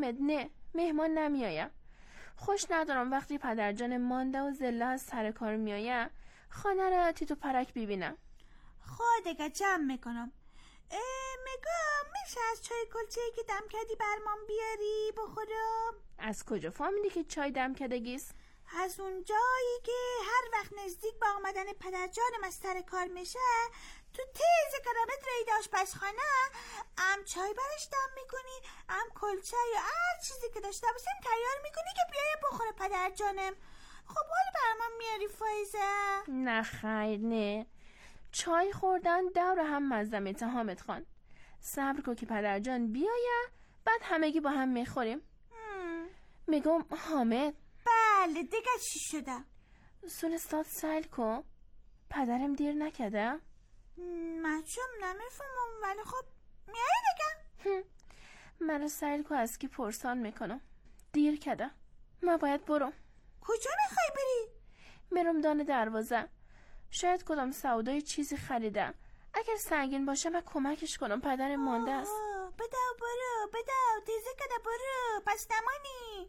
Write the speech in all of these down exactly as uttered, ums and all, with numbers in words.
حامد نه، مهمان نمیایم. خوش ندارم وقتی پدرجان مانده و زله از سر کار میایم خانه را تیتو پرک ببینم. خودگه جمع میکنم. میگم میشه از چای کلچه‌ای که دم کردی برمان بیاری بخورم؟ از کجا فهمیدی که چای دم کردگیست؟ از اون جایی که هر وقت نزدیک به آمدن پدرجانم از سر کار میشه تو تیز کیلومتر رید آشپزخانه ام چای برش دم میکنی، ام کلچه یا هر چیزی که داشته باشیم تیار میکنی که بیای بخوره پدرجانم. خب حالا برمان میاری فایزه؟ نه خیر نه، چای خوردن دور هم مزه میته حامد خان. صبر کن که پدرجان بیایه بعد همگی با هم میخوریم. میگم حامد. بله دیگه چی شده؟ سونستاد سیل کن، پدرم دیر نکده؟ مچم نمیفهمم ولی خب میایی دیگه. مرا سیل کن از کی پرسان میکنم. دیر کده، من باید برم. کجا میخوای بری؟ میرم دان دروازه، شاید کدام سودای چیزی خریده. اگر سنگین باشه من کمکش کنم، پدر مانده است. بداو برو بداو تیزه کده برو پس نمانی.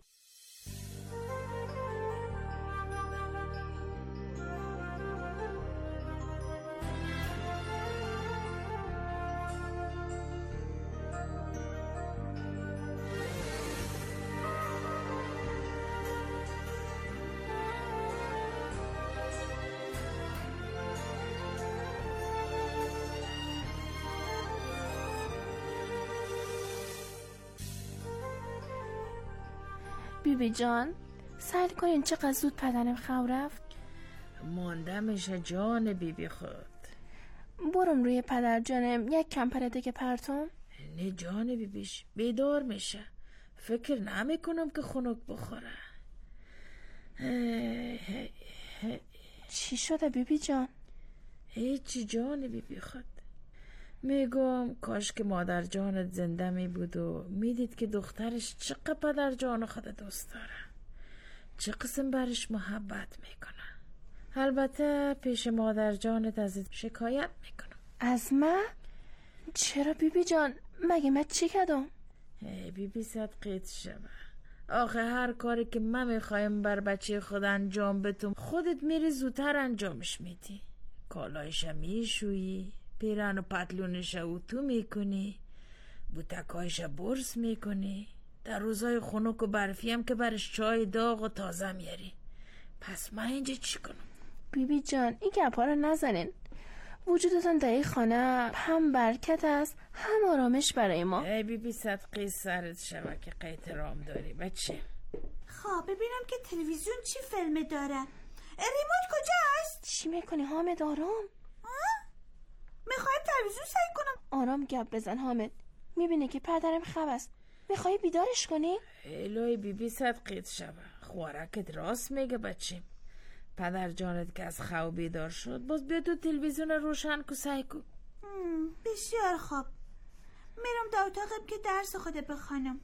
بیبی جان سعی کنین چقدر زود پدرم خو رفت. مانده میشه جان بیبی خود. برم روی پدر جانم یک کمپر دیگه پرتم. نه جان بیبیش بیدار میشه، فکر نمی کنم که خنک بخوره. چی شده بیبی جان؟ هیچی جان بیبی خود. میگم کاش که مادر جانت زنده می بود و میدید که دخترش چقدر پدر جان خود دوست داره، چه قسم برش محبت میکنه. البته پیش مادر جانت از شکایت میکنم. از من؟ چرا بیبی جان؟ مگه من چی کردم؟ بیبی صدقیت شوه، آخه هر کاری که من میخوایم بر بچه خود انجام بتم خودت میری زودتر انجامش میدی. کالایش میشویی، پیرن و پتلونش او تو میکنی، بوتکایش برس میکنی، در روزای خنک و برفی هم که برش چای داغ و تازه میاری. پس من اینجا چی کنم؟ بیبی جان این گپا رو نزنین. وجودتان در این خانه هم برکت است هم آرامش برای ما. ای بیبی صدقی سرت شوه که احترام داری بچه. خب ببینم که تلویزیون چی فیلم داره. ریموت کجاست؟ چی میکنی حامد؟ آرام. میخوایم تلویزیون سعی کنم. آرام گپ بزن حامد، میبینی که پدرم خواب است، میخوایی بیدارش کنی؟ الهی بیبی صدقیت شوه، خوارکت راست میگه بچه. پدر جانت که از خواب بیدار شد باز بیا تو تلویزیون روشن کو سعی کو. بسیار خوب، میرم در اتاقم که درس خود بخوانم.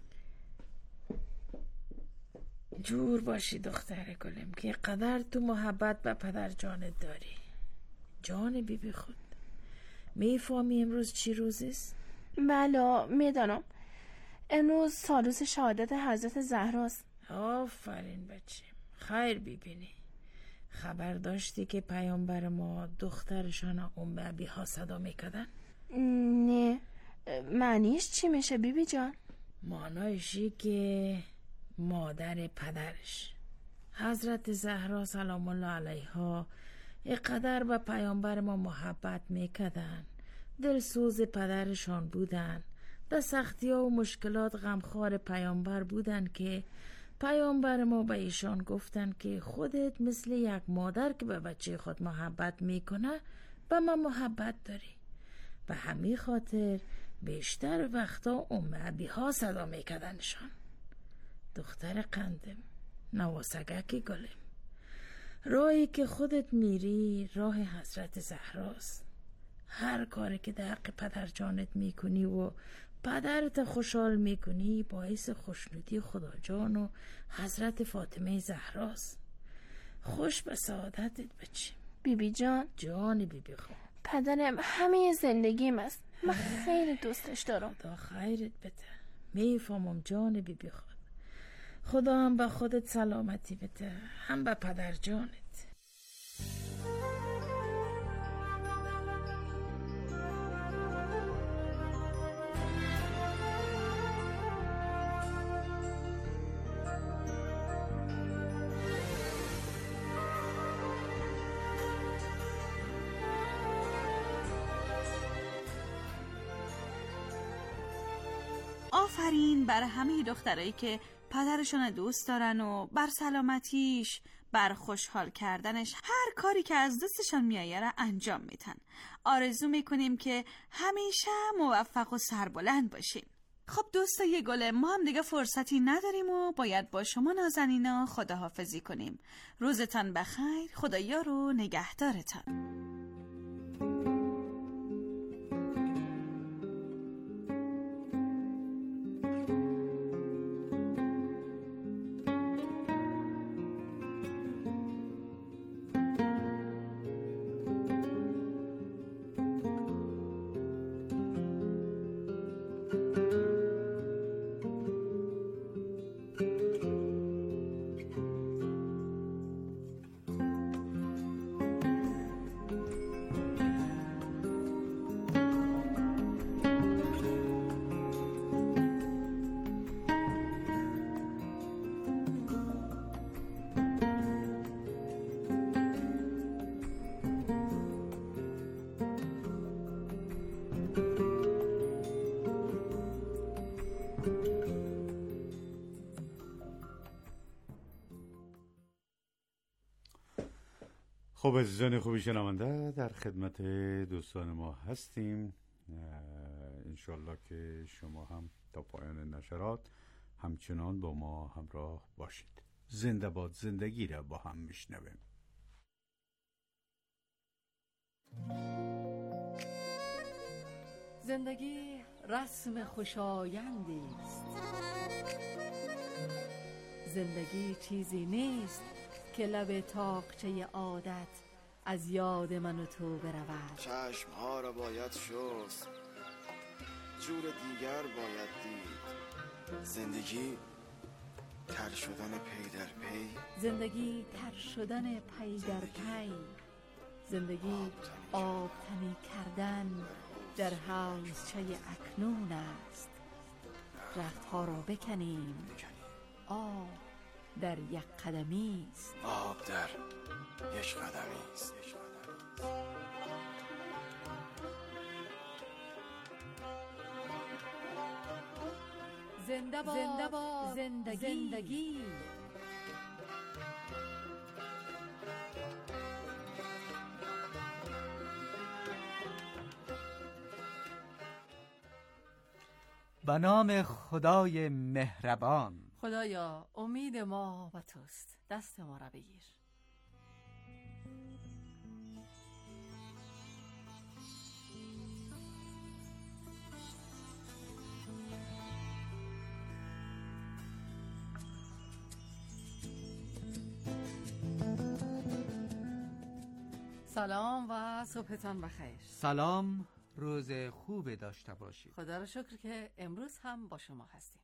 جور باشی دختر گلم که قدر تو محبت به پدر جانت داری. جان بیبی خود، میفهمی امروز چی روزیست؟ بله میدانم، امروز سالوس شهادت حضرت زهراست. آفرین بچه، خیر ببینی. خبر داشتی که پیامبر ما دخترشان ام ابیها صدا میکردن؟ نه، معنیش چی میشه بیبی جان؟ معنیشی که مادر پدرش حضرت زهرا سلام الله علیها اقدر به پیامبر ما محبت میکردن، دلسوز پدرشان بودن، در سختی ها و مشکلات غمخوار پیامبر بودن که پیامبر ما به ایشان گفتن که خودت مثل یک مادر که به بچه خود محبت میکنه به من محبت داری. به همین خاطر بیشتر وقتا ام ابیها صدا میکردنشان. دختر قندم، نواسگکی گلم، راهی که خودت میری راه حضرت زهراست. هر کاری که در حق پدر جانت میکنی و پدرت خوشحال میکنی باعث خوشنودی خدا جان و حضرت فاطمه زهراست. خوش به سعادتت بچه. بیبی جان. جان بیبی خوب، پدرم همه زندگیم است، من خیلی دوستش دارم. خدا خیرت بده. میفهمم جان بی بی خود. خدا هم به خودت سلامتی بده، هم به پدر جانت. آفرین برای همه دخترایی که پدرشون دوست دارن و بر سلامتیش، بر خوشحال کردنش هر کاری که از دستشان میایه انجام میدن. آرزو میکنیم که همیشه موفق و سربلند باشین. خب دوستای گل، ما هم دیگه فرصتی نداریم و باید با شما نازنینا خداحافظی کنیم. روزتان بخیر، خدایا رو نگهدارتان. خب عزیزان خوبی شنونده، در خدمت دوستان ما هستیم. انشالله که شما هم تا پایان نشرات همچنان با ما همراه باشید. زنده باد زندگی را با هم میشنویم. زندگی رسم خوشایندی است. زندگی چیزی نیست که لب تاقچه عادت از یاد من و تو برود. چشمها را باید شست، جور دیگر باید دید. زندگی تر شدن پی در پی، زندگی تر شدن پی در پی، زندگی آب تنی کردن در حوضچه اکنون است. رختها را بکنیم، آب در یک قدمی است. آب در یک قدمی است. زنده باد, زنده باد زندگی, زندگی. به نام خدای مهربان. خدایا امید ما و توست، دست ما را بگیر. سلام و صبحتان بخیر. سلام، روز خوب داشته باشید. خدا را شکر که امروز هم با شما هستیم.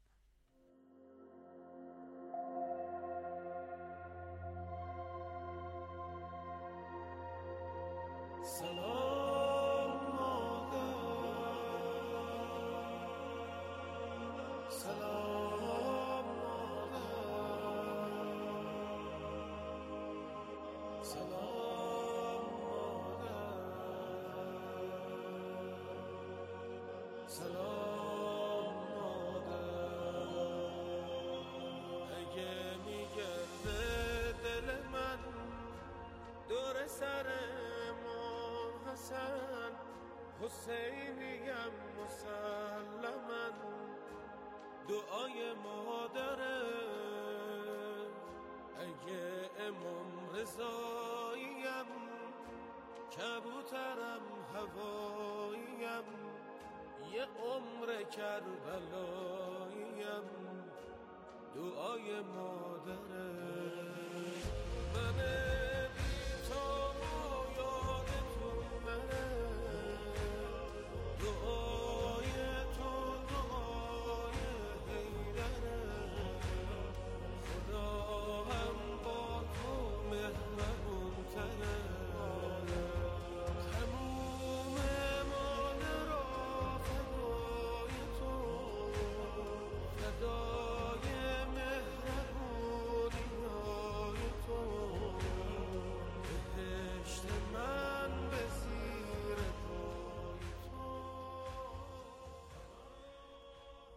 سلام مادر، سلام مادر، سلام مادر، سلام مادر. اگه میگرده دل من دور سر حسن حسینیم مسلماً دعای مادره. اگه امام رضاییم کبوترم هواییم یه عمر کربلاییم دعای مادره. من دعای تو دعای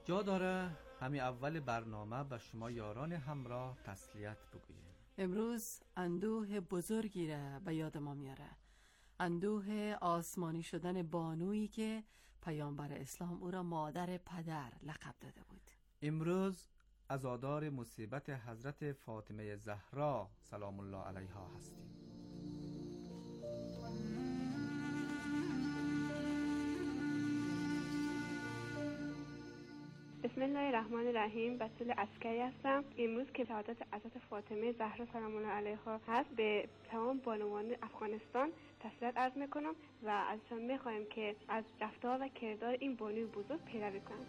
جا داره همین اول برنامه به شما یاران همراه تسلیت بگویم. امروز اندوه بزرگی را به یاد ما میاره، اندوه آسمانی شدن بانویی که پیامبر اسلام او را مادر پدر لقب داده بود. امروز عزادار مصیبت حضرت فاطمه زهرا سلام الله علیها هستیم. بسم الله الرحمن الرحیم. بسیل عسکری هستم. امروز که شهادت حضرت فاطمه زهرا سلام الله علیها هست، به تمام بانوان افغانستان تسلیت عرض میکنم و ازشان میخوایم که از رفتار و کردار این بانوی بزرگ پیروی کنند.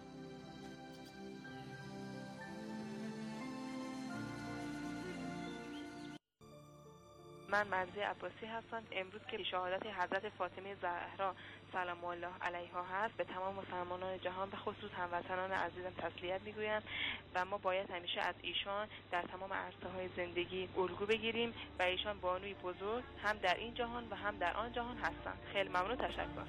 من مرضیه عباسی هستم. امروز که شهادت حضرت فاطمه زهرا سلام الله علیها هست، به تمام مسلمانان جهان به خصوص هموطنان عزیزم تسلیت میگویم و ما باید همیشه از ایشان در تمام عرصه‌های زندگی الگو بگیریم و ایشان بانوی بزرگ هم در این جهان و هم در آن جهان هستند. خیلی ممنون، تشکر.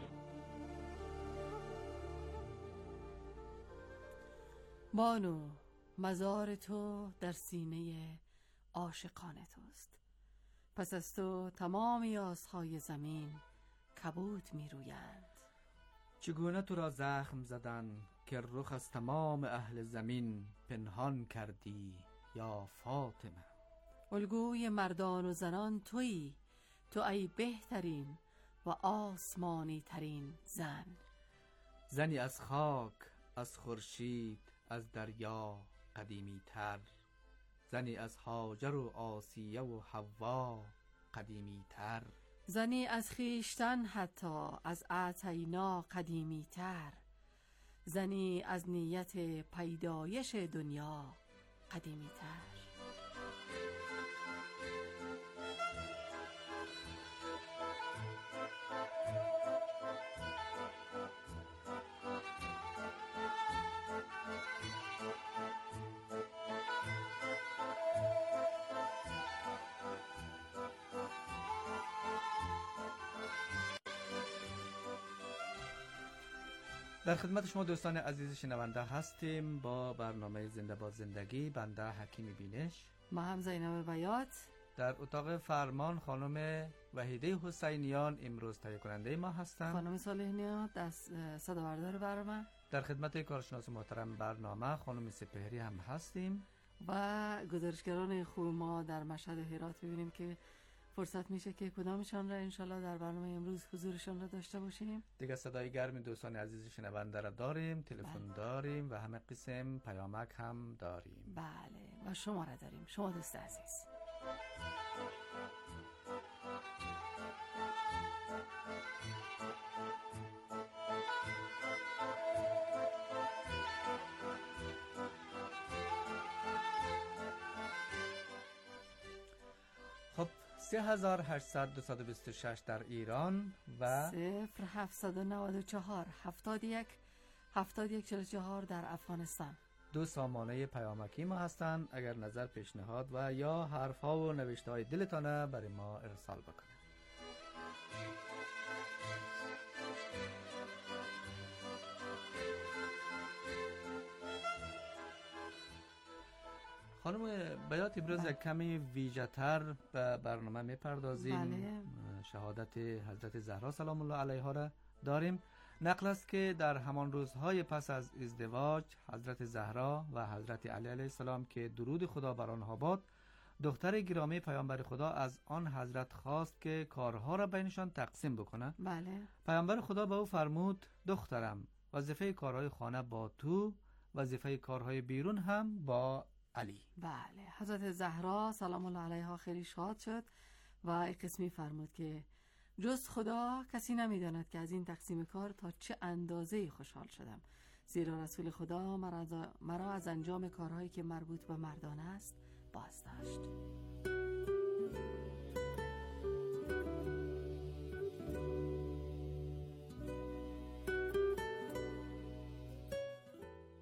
بانو، مزار تو در سینه عاشقان توست. پس از تو تمام یاسهای زمین کبود می رویند. چگونه تو را زخم زدن که رخ از تمام اهل زمین پنهان کردی یا فاطمه. الگوی مردان و زنان تویی، تو ای بهترین و آسمانی ترین زن. زنی از خاک، از خورشید، از دریا قدیمی تر. زنی از هاجر و آسیه و حوا قدیمی تر. زنی از خیشتن حتی از اعطینا قدیمی تر. زنی از نیت پیدایش دنیا قدیمی تر. در خدمت شما دوستان عزیز شنونده هستیم با برنامه زنده با زندگی. بنده حکیم بینش، ما هم زینب بیات. در اتاق فرمان خانم وحیده حسینیان امروز تهیه کننده ما هستند. خانم صالحنیا دست صداوردار برنامه. در خدمت کارشناس محترم برنامه خانم سپهری هم هستیم و گزارشگران خوب ما در مشهد و هرات. ببینیم که فرصت میشه که کدامشان را انشالله در برنامه امروز حضورشان را داشته باشیم. دیگه صدای گرم دوستان عزیز شنونده را داریم، تلفن بله. داریم و همه قسم پیامک هم داریم. بله، و شما را داریم، شما دوست عزیز. خب سه هزار و هشتصد و دویست و بیست و شش در ایران و صفر هفتصد و نود و چهار هفتاد و یک هفتاد و یک چهل و چهار در افغانستان. دو سامانه پیامکی ما هستند. اگر نظر، پیشنهاد و یا حرف ها و نوشته های دلتانه برای ما ارسال بکنید. خانم بیات، امروز بله. کمی ویژه تر به برنامه میپردازیم. بله. شهادت حضرت زهرا سلام الله علیها را داریم. نقل است که در همان روزهای پس از ازدواج حضرت زهرا و حضرت علی علیه السلام که درود خدا بر آنها باد، دختر گرامی پیامبر خدا از آن حضرت خواست که کارها را بینشان تقسیم بکنه. بله. پیامبر خدا به او فرمود دخترم، وظیفه کارهای خانه با تو، وظیفه کارهای بیرون هم با علی. بله. حضرت زهرا سلام الله علیها خیلی شاد شد و این قسمی فرمود که جز خدا کسی نمیداند که از این تقسیم کار تا چه اندازه خوشحال شدم، زیرا رسول خدا مرا از انجام کارهایی که مربوط به مردان است باز داشت.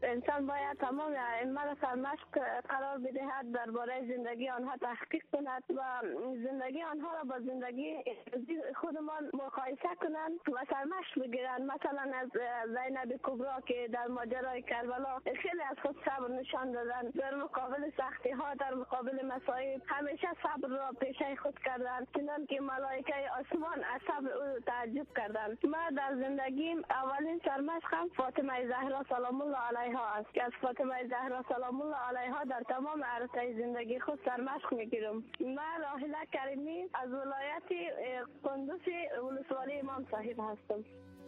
انسان باید تمام ائمه را سرمشق قرار بدهد، درباره زندگی آنها تحقیق کند و زندگی آنها را با زندگی خودمان مقایسه کنند و سرمشق بگیرند. مثلا از زینب کبرا که در ماجرای کربلا خیلی از خود صبر نشان دادند، در مقابل سختی ها، در مقابل مصائب همیشه صبر را پیشه خود کردند، چنان که ملائکه آسمان از صبر او تعجب کردند. من در زندگیم اولین سرمشقم فاطمه زهرا سلام الله علیها است که از فاطمه زهرا سلام الله علیها در تمام عرصه زندگی خود سرمشق میگیرم. من راحله کریمی از ولایت قندوز ولسوالی امام صاحب هستم.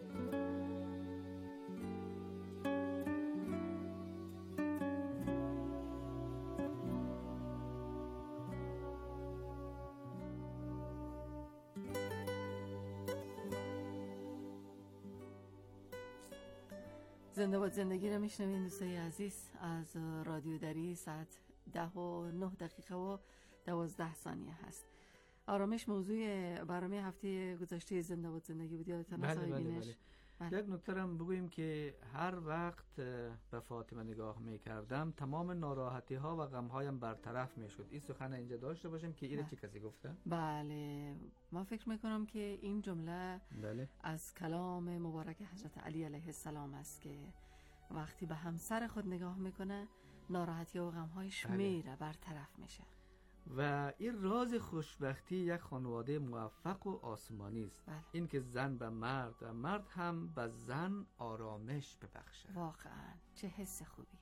زنده باد زندگی رو میشنوین دوستای عزیز از رادیو دری. ساعت ده و نه دقیقه و دوازده ثانیه هست. آرامش موضوع برنامه هفته گذشته زنده باد زندگی بود. یادتون بله بله بله بینش بله. یک نکته هم بگوییم که هر وقت به فاطمه نگاه میکردم تمام ناراحتی ها و غم هایم برطرف میشد. این سخن اینجا داشته باشیم که اینو چه کسی گفته؟ بله من فکر میکنم که این جمله بله. از کلام مبارک حضرت علی علیه السلام است که وقتی به همسر خود نگاه میکنه ناراحتی و غم هایش بله. میره، برطرف میشه. و این راز خوشبختی یک خانواده موفق و آسمانی است. بله. این که زن به مرد و مرد هم به زن آرامش ببخشه. واقعا چه حس خوبی.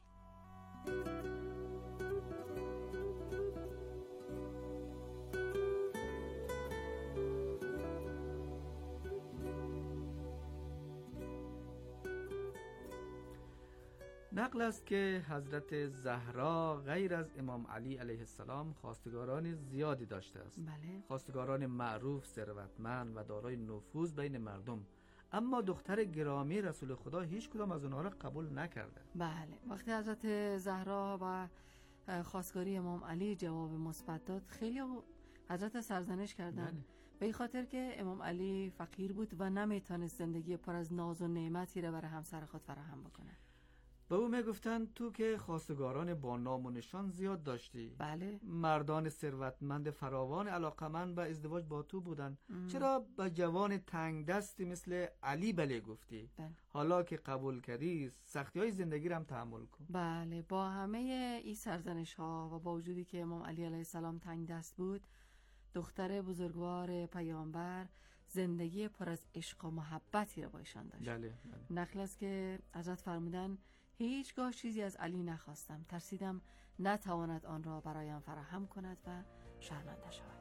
نقل است که حضرت زهرا غیر از امام علی علیه السلام خواستگاران زیادی داشته است. بله. خواستگاران معروف، ثروتمند و دارای نفوذ بین مردم، اما دختر گرامی رسول خدا هیچ کدام از اونها را قبول نکرده. بله وقتی حضرت زهرا و خواستگاری امام علی جواب مثبت داد خیلی حضرت سرزنش کردن. بله. به این خاطر که امام علی فقیر بود و نمیتونست زندگی پر از ناز و نعمتی را برای همسر خود فراهم بکنه. به او میگفتن تو که خواستگاران با نام و نشان زیاد داشتی. بله. مردان ثروتمند فراوان علاقمند به ازدواج با تو بودن. ام. چرا به جوان تنگ دستی مثل علی بله گفتی؟ بله. حالا که قبول کردی سختی های زندگی رو هم تحمل کن. بله با همه این سرزنش ها و با وجودی که امام علی علیه السلام تنگ دست بود، دختر بزرگوار پیامبر زندگی پر از عشق و محبتی رو با ایشان داشت. بله. بله. نقل است که حضرت فرمودن هیچگاه چیزی از علی نخواستم، ترسیدم نتواند آن را برایم فراهم کند و شرمنده شود.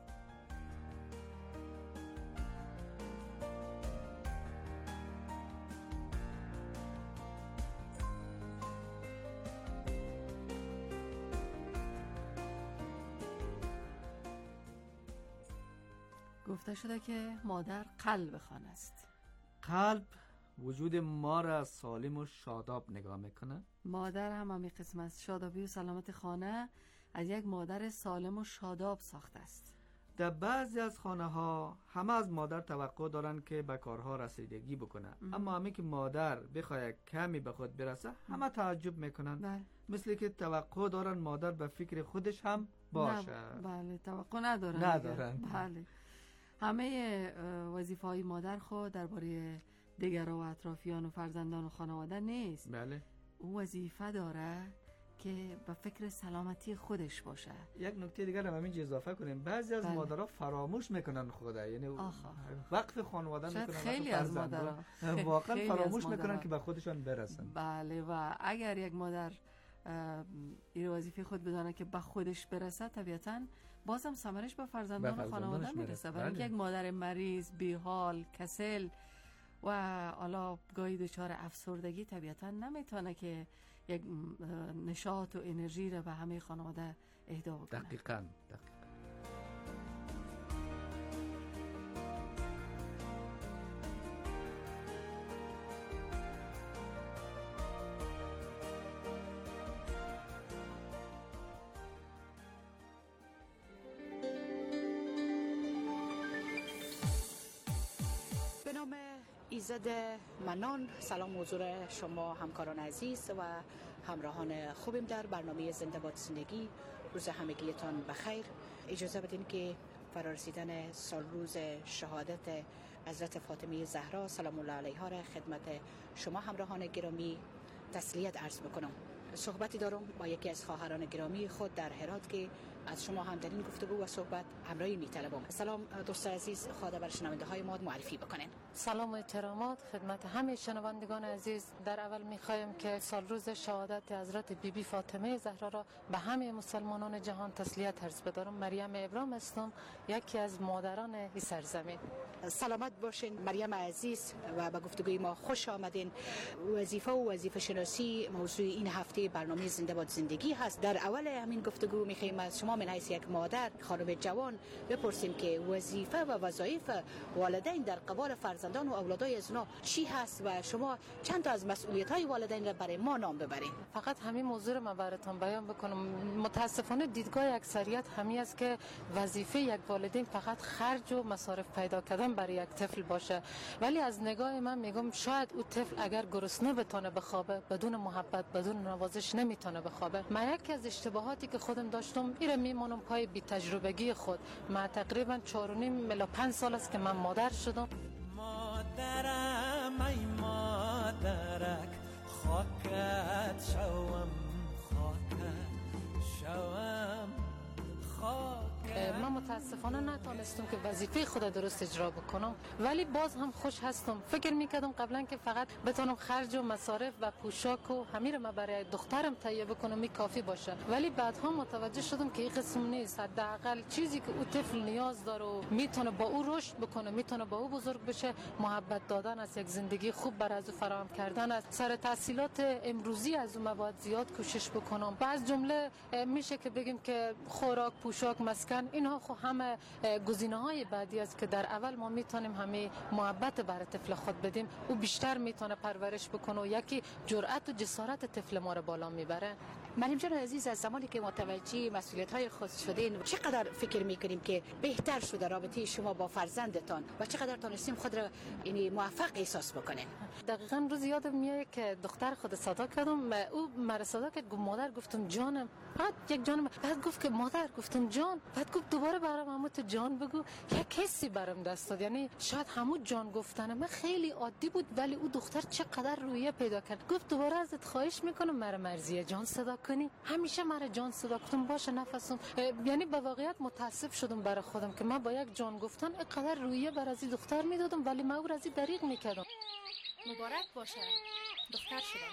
گفته شده که مادر قلب خانه است. قلب وجود ما را سالم و شاداب نگاه میکنه. مادر هم همین قسم است. شادابی و سلامت خانه از یک مادر سالم و شاداب ساخته است. در بعضی از خانه ها همه از مادر توقع دارن که به کارها رسیدگی بکنه، ام. اما همین که مادر بخواد کمی به خود برسه همه تعجب میکنن. بله. مثل که توقع دارن مادر به فکر خودش هم باشه. نه. بله توقع ندارن. ندارن. بله. همه وظیفه های مادر خود درباره دیگر و اطرافیان و فرزندان و خانواده نیست. بله. او وظیفه داره که به فکر سلامتی خودش باشه. یک نکته دیگر هم همین اضافه کنیم، بعضی از بله. مادرها فراموش میکنن خدا، یعنی آخه. وقت خانواده میکنن. خیلی از مادرها واقعا خیلی فراموش از میکنن که به خودشان برسن. بله و اگر یک مادر این وظیفه خود بدانه که به خودش برسه، طبیعتاً بازم ثمرش به فرزندان و خانواده میرسه. برای اینکه یک مادر مریض، بیحال، کسل و حالا گاهی دچار افسردگی طبیعتاً نمیتونه که یک نشاط و انرژی رو به همه خانواده اهدا بکنه. دقیقاً دقیقاً. ایزد منان، سلام حضور شما همکاران عزیز و همراهان خوبیم در برنامه زنده باد زندگی. روز همگیتان بخیر. اجازه بدین که فرارسیدن سال روز شهادت حضرت فاطمه زهرا سلام الله علیها را خدمت شما همراهان گرامی تسلیت عرض بکنم. صحبتی دارم با یکی از خواهران گرامی خود در هرات که از شما هم در این گفتگو و صحبت همراهی می‌طلبم. سلام دوست عزیز، خواهد بر شنونده های ما معرفی بکنین. سلام و احترامات خدمت همه شنوندگان عزیز. در اول می‌خوایم که سال روز شهادت حضرت بی بی فاطمه زهرا را به همه مسلمانان جهان تسلیت عرض بدارم. مریم ابراهیم هستم، یکی از مادران این سرزمین. سلامت باشین مریم عزیز و به گفتگوی ما خوش آمدین. وظیفه و وظیفه شناسی موضوع این هفته برنامه زنده باد زندگی هست. در اول همین گفتگو می‌خوایم از شما من حیث یک مادر، خانم جوان بپرسیم که وظیفه و وظایف والدین در قبال فرزندان و اولادای از اونا چی هست و شما چند تا از مسئولیت‌های والدین را برای ما نام ببرین. فقط همین موضوع رو من براتون بیان بکنم. متاسفانه دیدگاه اکثریت همین است که وظیفه یک والدین فقط خرج و مصارف پیدا کردن برای یک طفل باشه، ولی از نگاه من میگم شاید او طفل اگر گرسنه بتونه بخوابه بدون محبت بدون نوازش نمیتونه بخوابه. من یکی از اشتباهاتی که خودم داشتم ایره میمونم پای بی تجربگی خود. من تقریبا چهار و نیم الی پنج سال است که من مادر شدم. مادرم ای مادرک خاکت شوم خاکت شوم خاکت. من متاسفانه نتونستم که وظیفه خود درست اجرا بکنم، ولی باز هم خوش هستم. فکر میکردم قبلا که فقط بتونم خرج و مصارف و پوشاک و همین رو من برای دخترم تهیه بکنم می کافی باشه، ولی بعدها متوجه شدم که این قسم نیست. حداقل چیزی که او طفل نیاز داره و میتونه با او رشد بکنه، میتونه با او بزرگ بشه، محبت دادن از یک زندگی خوب برای از فراهم کردن است. سر تحصیلات امروزی از اون مواد زیاد کوشش بکنم. بعض جمله میشه که بگیم که خوراک، پوشاک، مسکن، اینها خو همه گزینه‌های بعدی است که در اول ما میتونیم همه محبت برای طفل خود بدیم، او بیشتر میتونه پرورش بکنه و یکی جرأت و جسارت طفل ما رو بالا میبره. مریم جان عزیز، از زمانی که متوجه مسئولیت‌های خود شدین چقدر فکر میکنیم که بهتر شده رابطه شما با فرزندتان و چقدر تونستیم خود را یعنی موفق احساس بکنین؟ دقیقاً روز یادم میاد که دختر خود صدا کردم، او مرا صدا کرد، گفت مادر، گفتم جانم، بعد یک جانم، بعد گفت که مادر، گفتم جان، بعد گفت دوباره برام همون تو جان بگو. یک حسی برام دست داد، یعنی شاید همون جان گفتن من خیلی عادی بود، ولی او دختر چقدر رویه پیدا کرد. گفت دوباره ازت خواهش میکنم مرا مرضیه جان صدا کنی. همیشه مرا جان صدا کنم، باشه نفسم. یعنی به واقعیت متاسف شدم برای خودم که من با یک جان گفتن اینقدر رویه بر از دختر میدادم، ولی من او را از دریغ میکردم. مبارک باشه، دختر شدم.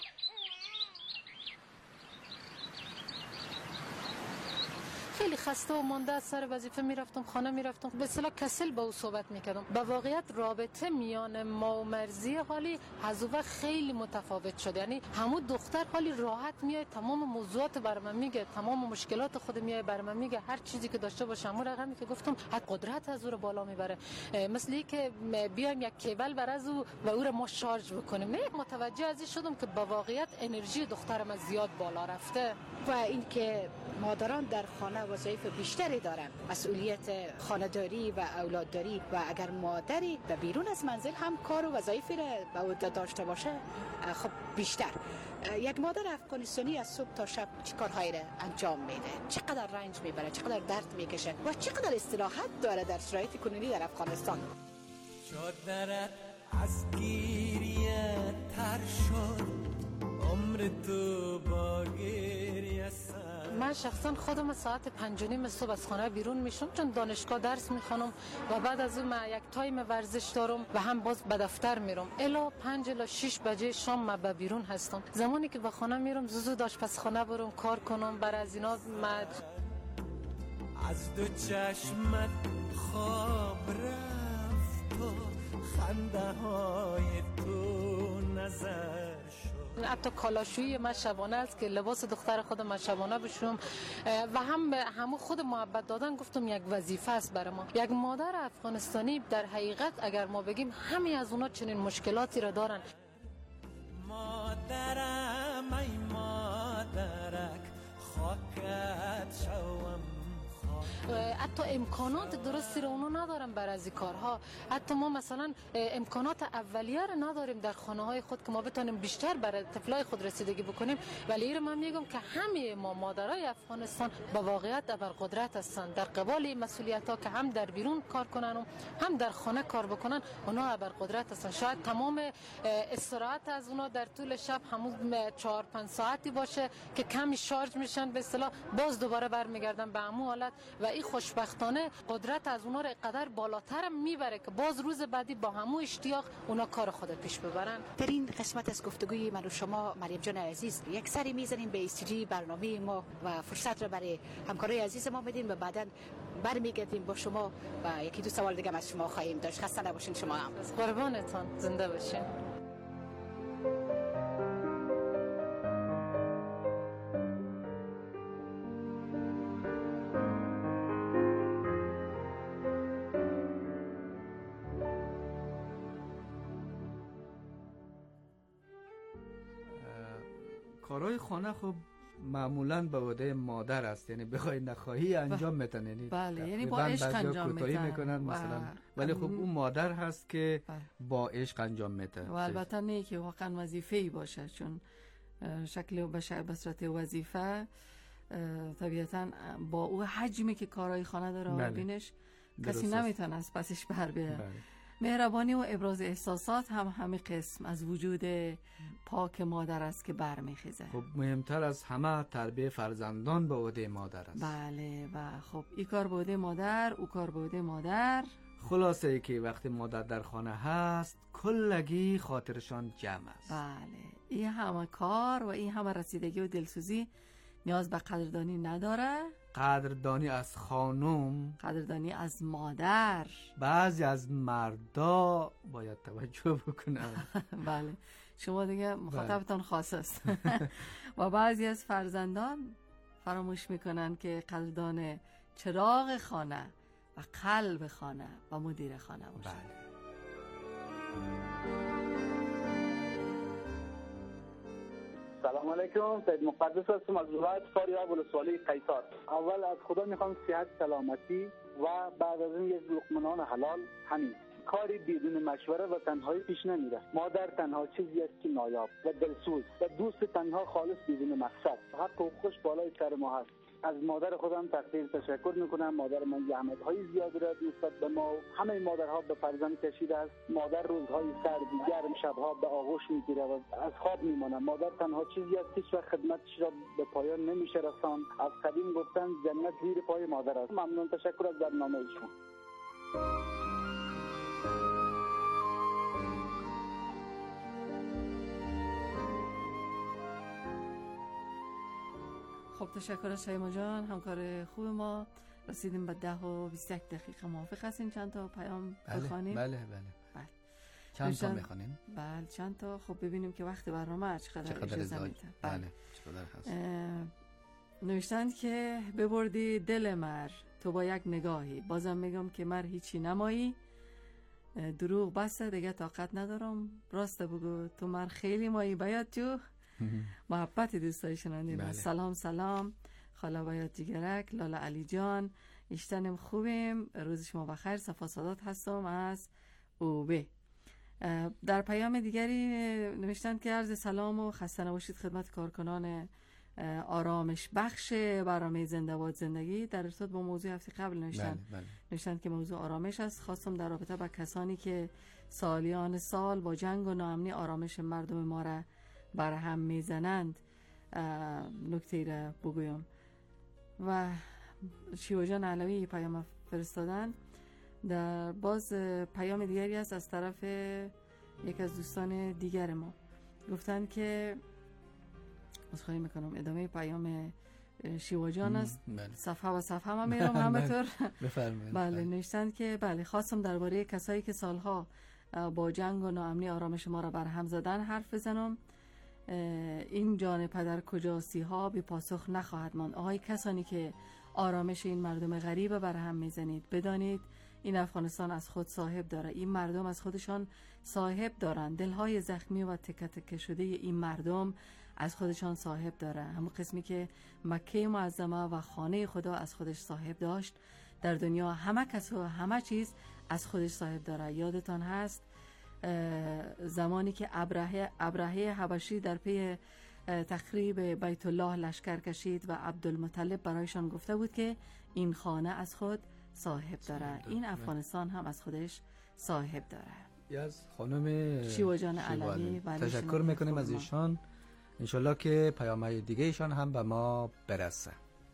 خیلی خسته و مانده از سر وظیفه میرفتم خانه میرفتم، به اصطلاح کسل با او صحبت میکردم. به واقعیت رابطه میان ما و مرضیه حالی از اون خیلی متفاوت شد. یعنی همون دختر حالی راحت میاد تمام موضوعات برام میگه، تمام مشکلات خود میاد برام میگه، هر چیزی که داشته باشه همون رقمی که گفتم حد قدرت از او رو بالا میبره. مثل اینکه بیایم یک کیبل بر از او و او رو ما شارژ بکنیم. نه، متوجه ازی شدم که به واقعیت انرژی دخترم از زیاد بالا رفته و اینکه مادران در خانه وظایف بیشتری دارن، مسئولیت خانه‌داری و اولادداری، و اگر مادری به بیرون از منزل هم کار و وظایفی را به عهده داشته باشه خب بیشتر. یک مادر افغانستانی از صبح تا شب چه کارهایی را انجام میده، چقدر رنج میبره، چقدر درد میکشه و چقدر استراحت داره در شرایط کنونی در افغانستان. چادرت از گیریه تر شد، عمر تو با گریه سر. من شخصا خودم ساعت پنج و نیم صبح از خانه بیرون میشم، چون دانشگاه درس میخونم و بعد از اون من یک تایم ورزش دارم و هم باز به دفتر میرم. الا پنج الا شش بجه شام من به بیرون هستم. زمانی که به خانه میرم زود آشپزخانه برم کار کنم. برای از اینا من از دو چشمت خواب رفت و خنده های تو نظر شد. حتی کالاشویی من شبانه است که لباس دختر خودم من شبانه بشورم و هم همون خود محبت دادن گفتم یک وظیفه است برای ما. یک مادر افغانستانی در حقیقت اگر ما بگیم همه از اونا چنین مشکلاتی را دارن. مادرم ای مادرک خاکت شوم. حتی امکانات درستی رو اونو ندارن برای از کارها. حتی ما مثلا امکانات اولیه رو نداریم در خانه های خود که ما بتونیم بیشتر برای طفلای خود رسیدگی بکنیم. ولی این من میگم که همه ما مادرای افغانستان با واقعیت ابرقدرت هستند در قبال این مسئولیت ها که هم در بیرون کار کنن و هم در خانه کار بکنن. اونا ابرقدرت هستند. شاید تمام استراحت از اونا در طول شب همون چهار پنج ساعتی باشه که کمی شارژ میشن به اصطلاح، باز دوباره برمیگردن به همون حالت و این خوشبختانه قدرت از اونا رو قدر بالاتر میبره که باز روز بعدی با همون اشتیاق اونا کار خود پیش ببرن. در این قسمت از گفتگوی من و شما مریم جان عزیز یک سری میزنیم به استودیوی برنامه ما و فرصت رو برای همکارای عزیز ما بدیم و بعداً برمیگردیم با شما و یکی دو سوال دیگه از شما خواهیم داشت. خسته نباشین شما هم. قربانتون، زنده باشین. کارهای خانه خب معمولاً به عهده مادر است، یعنی بخوای نخواهی انجام میتن، یعنی بله، یعنی با عشق انجام میتن میکنن مثلا، ولی خب اون مادر هست که بله. با عشق انجام میده و البته نه که واقعا وظیفه‌ای باشه، چون شکل به صورت وظیفه طبیعتاً با او حجمی که کارهای خانه داره بله. بینش کسی نمیتونه از پسش بر بیاره. بله. مهربانی و ابراز احساسات هم همه قسم از وجود پاک مادر است که برمیخیزه. خب مهمتر از همه تربیت فرزندان به عهده مادر است. بله و خب این کار به عهده مادر، او کار به عهده مادر. خلاصه ای که وقتی مادر در خانه هست کلگی خاطرشان جمع است. بله، این همه کار و این همه رسیدگی و دلسوزی نیاز به قدردانی نداره. قدردانی از خانم، قدردانی از مادر. بعضی از مردا باید توجه بکنن. بله، شما دیگه مخاطبتان خاص است. و بعضی از فرزندان فراموش میکنن که قدردان چراغ خانه و قلب خانه و مدیر خانه باشه. بله. سلام علیکم، سید مقدس هستم از ولایت فاریاب ولسوالی قیصر. اول از خدا میخوام صحت سلامتی و بعد از این یک لقمه نان حلال. همین کاری بدون مشوره و تنهایی پیش نمیره. مادر تنها چیزی است که نایاب و دلسوز و دوست تنها خالص بدون مقصد. حق و خوش بالای سر ما هست. از مادر خودم تقدیر تشکر میکنم. مادر من زحمت‌های زیادی را نسبت به ما و همه مادرها به فرزند کشیده است. مادر روزهای سردی گرم شبها به آغوش میگیره و از خواب میمانه. مادر تنها چیزی است که هیچ وقت خدمتش را به پایان نمیشه رساند. از قدیم گفتن جنت زیر پای مادر است. ممنون، تشکر از برنامه شما. خب تشکر از شیما جان، همکار خوب ما. رسیدیم به ده و بیست یک دقیقه. موافق هستین چند تا پیام بخوانیم؟ بله بله بله. چند تا میخوانیم؟ بله چند تا. خب ببینیم که وقت برنامه چقدر اجازه میده. بله چقدر هست. نوشتند که ببردی دل مر تو با یک نگاهی، بازم میگم که مر هیچی نمایی. دروغ بسته دیگه طاقت ندارم، راست بگو تو مر خیلی مایی بیاد جو. محبت دوستای شنونده. بله. سلام سلام خاله بیات جگرک، لاله علی جان، اشتنم خوبیم، روز شما بخیر. صفا سادات هستم از اوبه. در پیام دیگری نوشتند که عرض سلام و خسته نباشید خدمت کارکنان آرامش بخش برنامه زنده باد زندگی. در ارتباط با موضوع هفته قبل نوشتند بله، بله. نوشتند که موضوع آرامش است. خواستم در رابطه با کسانی که سالیان سال با جنگ و ناامنی آرامش مردم ما را بر هم میزنند نکته را بگویم. و شیوا جان علوی پیام فرستادن. در باز پیام دیگری است از طرف یک از دوستان دیگر ما. گفتن که عذرخواهی میکنم ادامه پیام شیوا جان است. صفحه و صفحه ما میرم همطور. بفرمایید. بله نوشتند که بله خواستم درباره کسایی که سالها با جنگ و ناامنی آرامش ما را بر هم زدن حرف بزنم. این جان پدر کجاستی ها بی پاسخ نخواهد ماند. آهای کسانی که آرامش این مردم غریب بر هم میزنید، بدانید این افغانستان از خود صاحب داره. این مردم از خودشان صاحب دارن. دلهای زخمی و تکه تکه شده این مردم از خودشان صاحب داره. همون قسمی که مکه معظمه و خانه خدا از خودش صاحب داشت، در دنیا همه کس و همه چیز از خودش صاحب داره. یادتان هست زمانی که ابرهه ابرهه حبشی در پی تخریب بیت الله لشکر کشید و عبدالمطلب برایشان گفته بود که این خانه از خود صاحب داره، این افغانستان هم از خودش صاحب داره. از خانم شیوا جان علوی تشکر میکنیم از ایشان. انشالله که پیام‌های دیگه ایشان هم به ما برسه.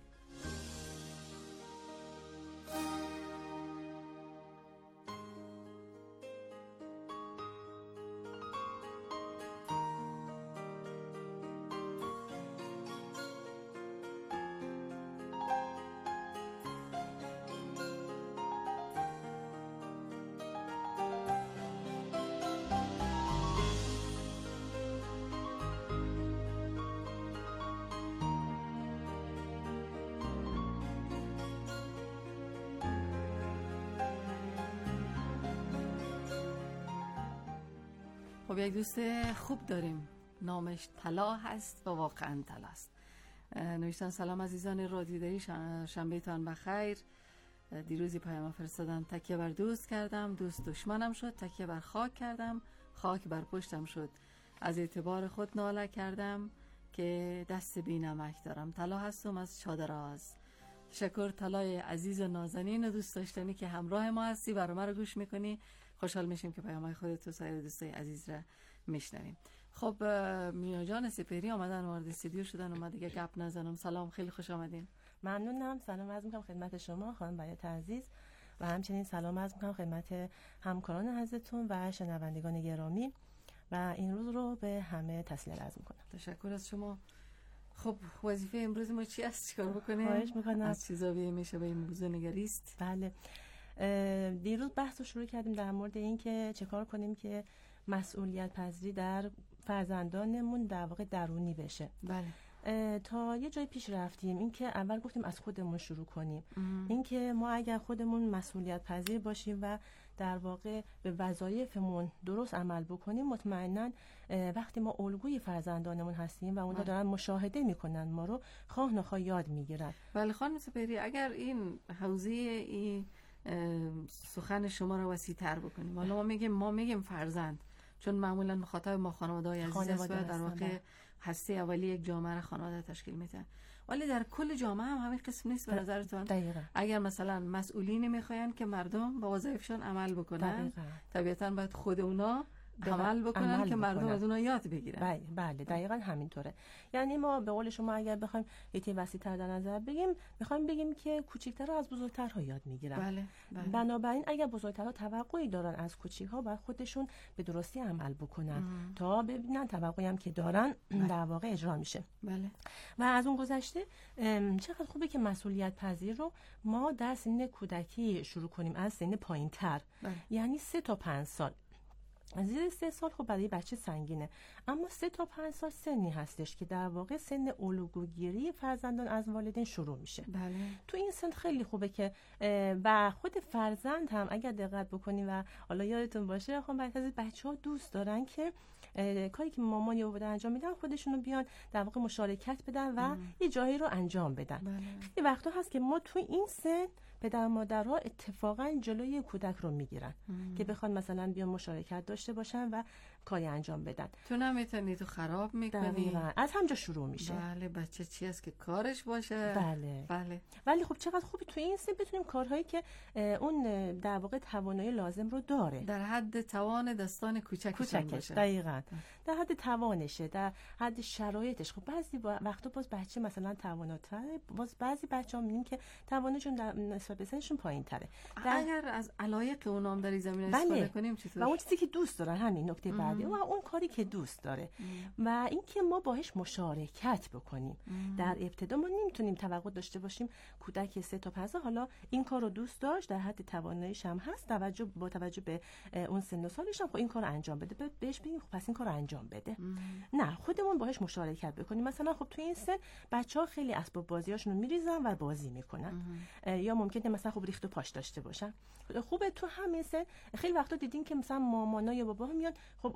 خب یک دوست خوب داریم، نامش طلا هست و واقعا طلا است. نوشتن سلام عزیزان رادیوداری، شنبه تان بخیر. دیروزی پیام فرستادن تکیه بر دوست کردم، دوست دشمنم شد، تکیه بر خاک کردم، خاک بر پشتم شد. از اعتبار خود ناله کردم که دست بی نمک دارم. طلا هستم از چادراز. تشکر طلای عزیز و نازنین و دوست داشتنی که همراه ما هستی، برنامه رو گوش میکنی. خوشحال میشیم که پیام‌های خودت و سایر دوستای عزیز را میشنویم. خب مینا جان سپهری آمدن وارد استودیو شدن، اومد دیگه گپ نزنم. سلام، خیلی خوش آمدین. ممنونم. سلام عرض میکنم خدمت شما خانم بیات عزیز و همچنین سلام عرض میکنم خدمت همکاران عزیزتون و شنوندگان گرامی و این روز رو به همه تسلیت عرض میکنم. تشکر از شما. خب وظیفه امروز ما چی است؟ چیکار بکنیم؟ خواهش میکنم. از چیزا میشه به این موضوع نگریست. بله، دیروز بحث رو شروع کردیم در مورد این که چه کار کنیم که مسئولیت پذیری در فرزندانمون در واقع درونی بشه. بله. تا یه جای پیش رفتیم، این که اول گفتیم از خودمون شروع کنیم. این که ما اگر خودمون مسئولیت پذیر باشیم و در واقع به وظایفمون درست عمل بکنیم، مطمئناً وقتی ما الگوی فرزندانمون هستیم و اونها دارن مشاهده میکنن ما رو، خواه نخواه یاد میگیرن. بله خانم سپهری، اگر این حوزه این سخن شما رو وسیع‌تر بکنیم، حالا ما میگیم ما میگیم فرزند، چون معمولا مخاطب ما خانواده‌های عزیز است و در واقع هسته اولی یک جامعه را خانواده تشکیل میده، ولی در کل جامعه هم همین قسم نیست به نظرتون؟ دقیقاً. اگر مثلا مسئولین میخواین که مردم به وظایفشون عمل بکنن، طبیعتاً باید خود اونا عمل بکنن عمل که مردم بکنن. از اونها یاد بگیرن. بله بله دقیقاً همینطوره. یعنی ما به قول شما اگر بخوایم یه تیم وسیع‌تر در نظر بگیم، میخوایم بگیم که کوچیک‌ترها از بزرگترها یاد میگیرن. بله, بله. بنابراین اگر بزرگترها توقعی دارن از کوچیک‌ها، باید خودشون به درستی عمل بکنن ام. تا ببینن توقعی هم که دارن بله. در واقع اجرا میشه. بله. و از اون گذشته چقدر خوبه که مسئولیت پذیر رو ما در سن کودکی شروع کنیم، از سن پایین‌تر. بله. یعنی سه تا پنج سال. زیر سه سال خب برای بچه سنگینه، اما سه تا پنج سال سنی هستش که در واقع سن الگوگیری فرزندان از والدین شروع میشه. بله. تو این سن خیلی خوبه که و خود فرزند هم اگر دقت بکنیم و حالا یادتون باشه، خب بعضی از بچه‌ها دوست دارن که کاری که مامان یا بابا انجام میدن خودشونو بیان در واقع مشارکت بدن و ام. یه جایی رو انجام بدن. بله. خیلی وقتا هست که ما تو این سن پدر مادرها اتفاقا جلوی کودک رو میگیرن ام. که بخوان مثلا بیان مشارکت داشته باشن و کاری انجام بدن. تو نمیتونی، تو خراب میکنی. از همجا شروع میشه. بله، بچه چی است که کارش باشه. بله بله. ولی خب چقدر خوبه تو این سن بتونیم کارهایی که اون در واقع توانایی لازم رو داره در حد توان دستان کوچکش باشه. دقیقاً در حد توانشه، در حد شرایطش. خب بعضی وقتا باز بچه مثلا تواناتره، باز بعضی بچه‌ها میبینیم که توانشون در نسبت به سنشون پایین‌تره. اگر از علایق اونام در این زمینه استفاده بله. کنیم چطور؟ و اون چیزی که دوست دارن، همین نکته بعدی، و اون کاری که دوست داره ام. و اینکه ما باهاش مشارکت بکنیم. ام. در ابتدا ما نمیتونیم توقع داشته باشیم کودک سه تا پنج حالا این کار رو دوست داشت، در حد تواناییش هم هست، توجه با توجه به اون سن و سالش هم خب این کار رو انجام بده، بهش بگیم خب پس این کار رو انجام بده. ام. نه، خودمون باهاش مشارکت بکنیم. مثلا خب تو این سن بچه‌ها خیلی اسباب بازیاشون رو میریزن و بازی میکنن، یا ممکنه مثلا خب ریخت و پاش داشته باشن. خوبه تو همین سن خیلی وقتا دیدین که مثلا مامانا یا باباها میان خب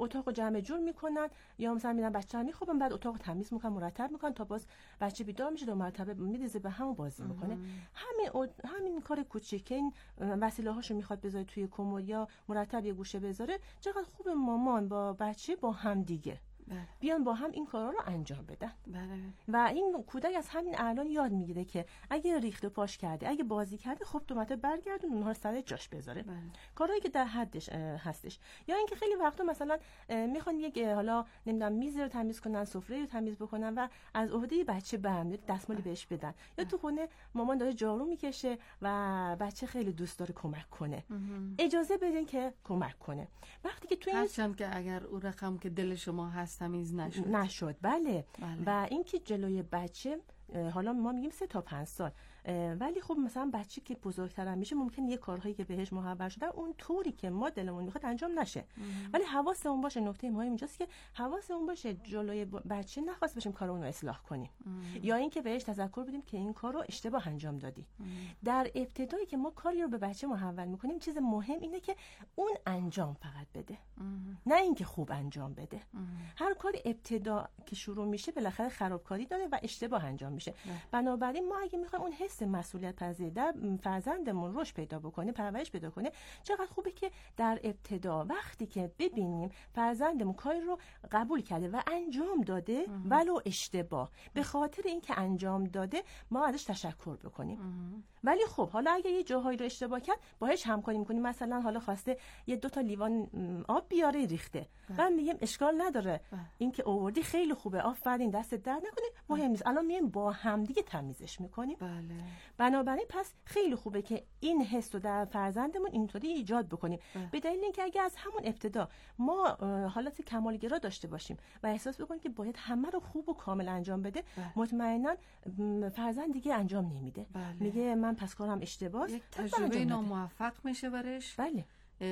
اتاقو جمع جور میکنن یا مثلا میرن بچه‌ها میخوابن بعد اتاقو تمیز میکنن مرتب میکنن تا باز بچه بیدار میشه دو مرتبه میریزه به هم و بازی میکنه. همین همین کار کوچیک که این وسیله هاشو میخواد بذاره توی کمد یا مرتب یه گوشه بذاره، چقدر خوب مامان با بچه با هم دیگه بله. بیان با هم این کارا رو انجام بدن. بله. و این کودک از همین الان یاد میگیره که اگه ریخت و پاش کرده، اگه بازی کرده، خب دو مرتبه برگردون اونها رو سر جاش بذاره. بله. کارهایی که در حدش هستش. یا اینکه خیلی وقتا مثلا میخوان یک حالا نمیدونم میز رو تمیز کنن، سفره رو تمیز بکنن و از عهده بچه برمیاد دستمالی بهش بدن. بله. یا تو خونه مامان داره جارو میکشه و بچه خیلی دوست داره کمک کنه. امه. اجازه بدین که کمک کنه. وقتی که تو این هرچند که اگر اون رقم که دل شما هست تمیز نشد نشد بله. بله. و اینکه جلوی بچه حالا ما میگیم سه تا پنج سال، ولی خب مثلا بچه که بزرگتر میشه ممکن یه کارهایی که بهش محول شده اون طوری که ما دلمون میخواد انجام نشه. ام. ولی حواسمون باشه، نکته مهم اینجاست که حواسمون باشه جلوی بچه نخواست باشیم کار اون رو اصلاح کنیم. ام. یا اینکه بهش تذکر بدیم که این کار رو اشتباه انجام دادی. ام. در ابتدایی که ما کاری رو به بچه محول میکنیم چیز مهم اینه که اون انجام فقط بده. ام. نه اینکه خوب انجام بده. ام. هر کاری ابتدا که شروع میشه بالاخره خرابکاری داره و اشتباه انجام میشه. بنابراین ما اگه میخوایم اون حس مسئولیت پذیری در فرزندمون رشد پیدا بکنه، پرورش پیدا کنه، چقدر خوبه که در ابتدا وقتی که ببینیم فرزندمون کاری رو قبول کرده و انجام داده ام. ولو اشتباه، به خاطر اینکه انجام داده ما ازش تشکر بکنیم. ام. ولی خب حالا اگه یه جاهایی رو اشتباه کرد باهاش همکاری میکنیم، مثلا حالا خواسته یه دو تا لیوان آب بیاره ریخته، من میگم اشکال نداره، اینکه آوردی خیلی خوبه، آفرین، دست درد نکنه، مهم نیست، الان میایم با همدیگه تمیزش میکنیم. بله. بنابراین پس خیلی خوبه که این حس رو در فرزندمون اینطوری ایجاد بکنیم. بله. به دلیل اینکه اگه از همون ابتدا ما حالت کمالگرا داشته باشیم و احساس بکنیم که باید همه رو خوب و کامل انجام بده، بله. مطمئنا فرزند دیگه انجام نمیده. بله. میگه من پس کارم اشتباهه، یک تجربه ناموفق میشه برش. بله.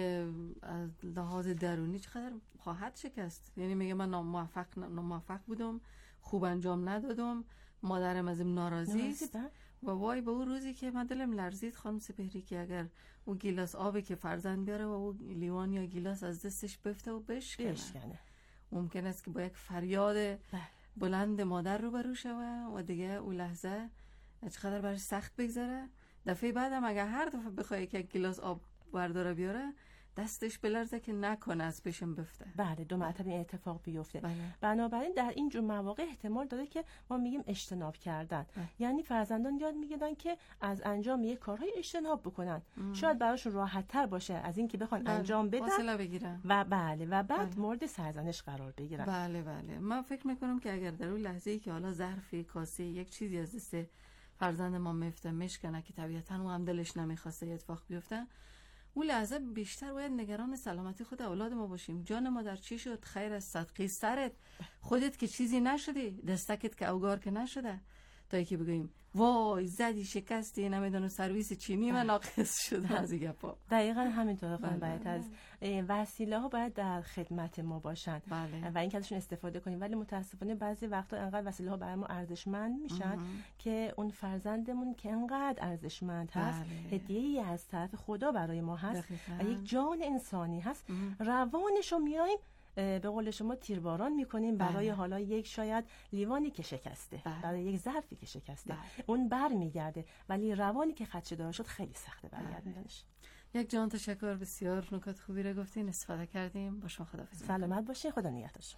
از لحاظ درونی چقدر خواهد شکست. یعنی میگه من ناموفق ناموفق بودم، خوب انجام ندادم، مادرم ازم ناراضی است و وای به اون روزی که من دلم لرزید خانم سپهری که اگر اون گیلاس آبی که فرزند بیاره و اون لیوان یا گیلاس از دستش بفته و بشکنه، ممکن است که با یک فریاد بلند مادر رو برو شوه و دیگه اون لحظه چقدر برش سخت بگذره. دفعه بعدم اگر هر دفعه بخواه که یک گیلاس آب برداره بیاره دستش بلرزه که نکنه از پیشم بفته. بله، دو مرتبه این اتفاق بیفته. بله. بنابراین در این جور مواقع احتمال داره که ما میگیم اجتناب کردن. بله. یعنی فرزندان یاد میگیرن که از انجام یک کارهای اجتناب بکنن. ام. شاید براشون راحت تر باشه از اینکه بخوان بله. انجام بدن فاصله بگیرن و بله و بعد بله. مورد سرزنش قرار بگیرن. بله بله. من فکر میکنم که اگر در اون لحظه‌ای که حالا ظرفی، کاسه، یک چیزی از دست فرزند ما میفته میشکنه که طبیعتاً اون هم دلش نمیخواسته اتفاق بیفته، اون لحظه بیشتر باید نگران سلامتی خود اولاد ما باشیم. جان ما در چی شد؟ خیر از صدقه سرت، خودت که چیزی نشدی، دستکت که اوگار که نشده، تا یکی بگوییم وای زدی شکستی، نمیدونم سرویس چینی من ناقص شده. از این گپا دقیقاً همینطوره. خانم باید از وسیله ها باید در خدمت ما باشن. بله. و اینکه ازشون استفاده کنیم، ولی متاسفانه بعضی وقتا انقدر وسیله ها برای ما ارزشمند میشن اه. که اون فرزندمون که انقدر ارزشمند هست، بله. هدیه‌ای از طرف خدا برای ما هست دقیقا. و یک جان انسانی هست، اه. روانشو میایم به قول شما تیرباران میکنیم برای بله. حالا یک شاید لیوانی که شکسته، بله. برای یک ظرفی که شکسته، بله. اون بر میگرده، ولی روانی که خدشه دار شد خیلی سخته برگردوندنش. یک جان تشکر، بسیار نکات خوبی رو گفتین، استفاده کردیم. با شما خداحافظی. سلامت باشین، خدا نگهدارتون.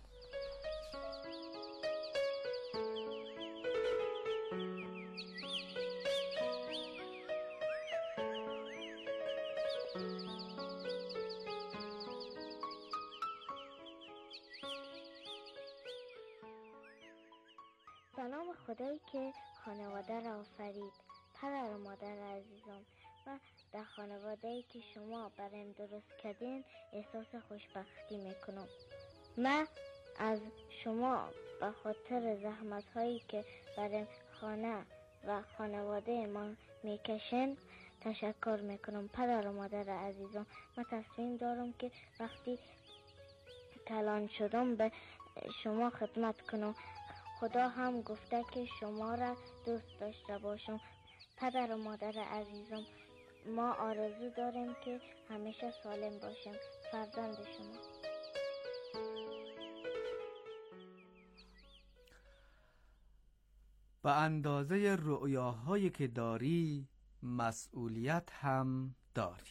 خدایی که خانواده را آفرید، پدر و مادر عزیزم، و در خانواده‌ای که شما برایم درست کردین احساس خوشبختی میکنم. من از شما به خاطر زحمت هایی که برای خانه و خانواده ما میکشن تشکر میکنم. پدر و مادر عزیزم، من تصمیم دارم که وقتی کلان شدم به شما خدمت کنم. خدا هم گفته که شما را دوست داشته باشم. پدر و مادر عزیزم، ما آرزو داریم که همیشه سالم باشیم. فرزند شما. به اندازه رؤیاهایی که داری مسئولیت هم داری.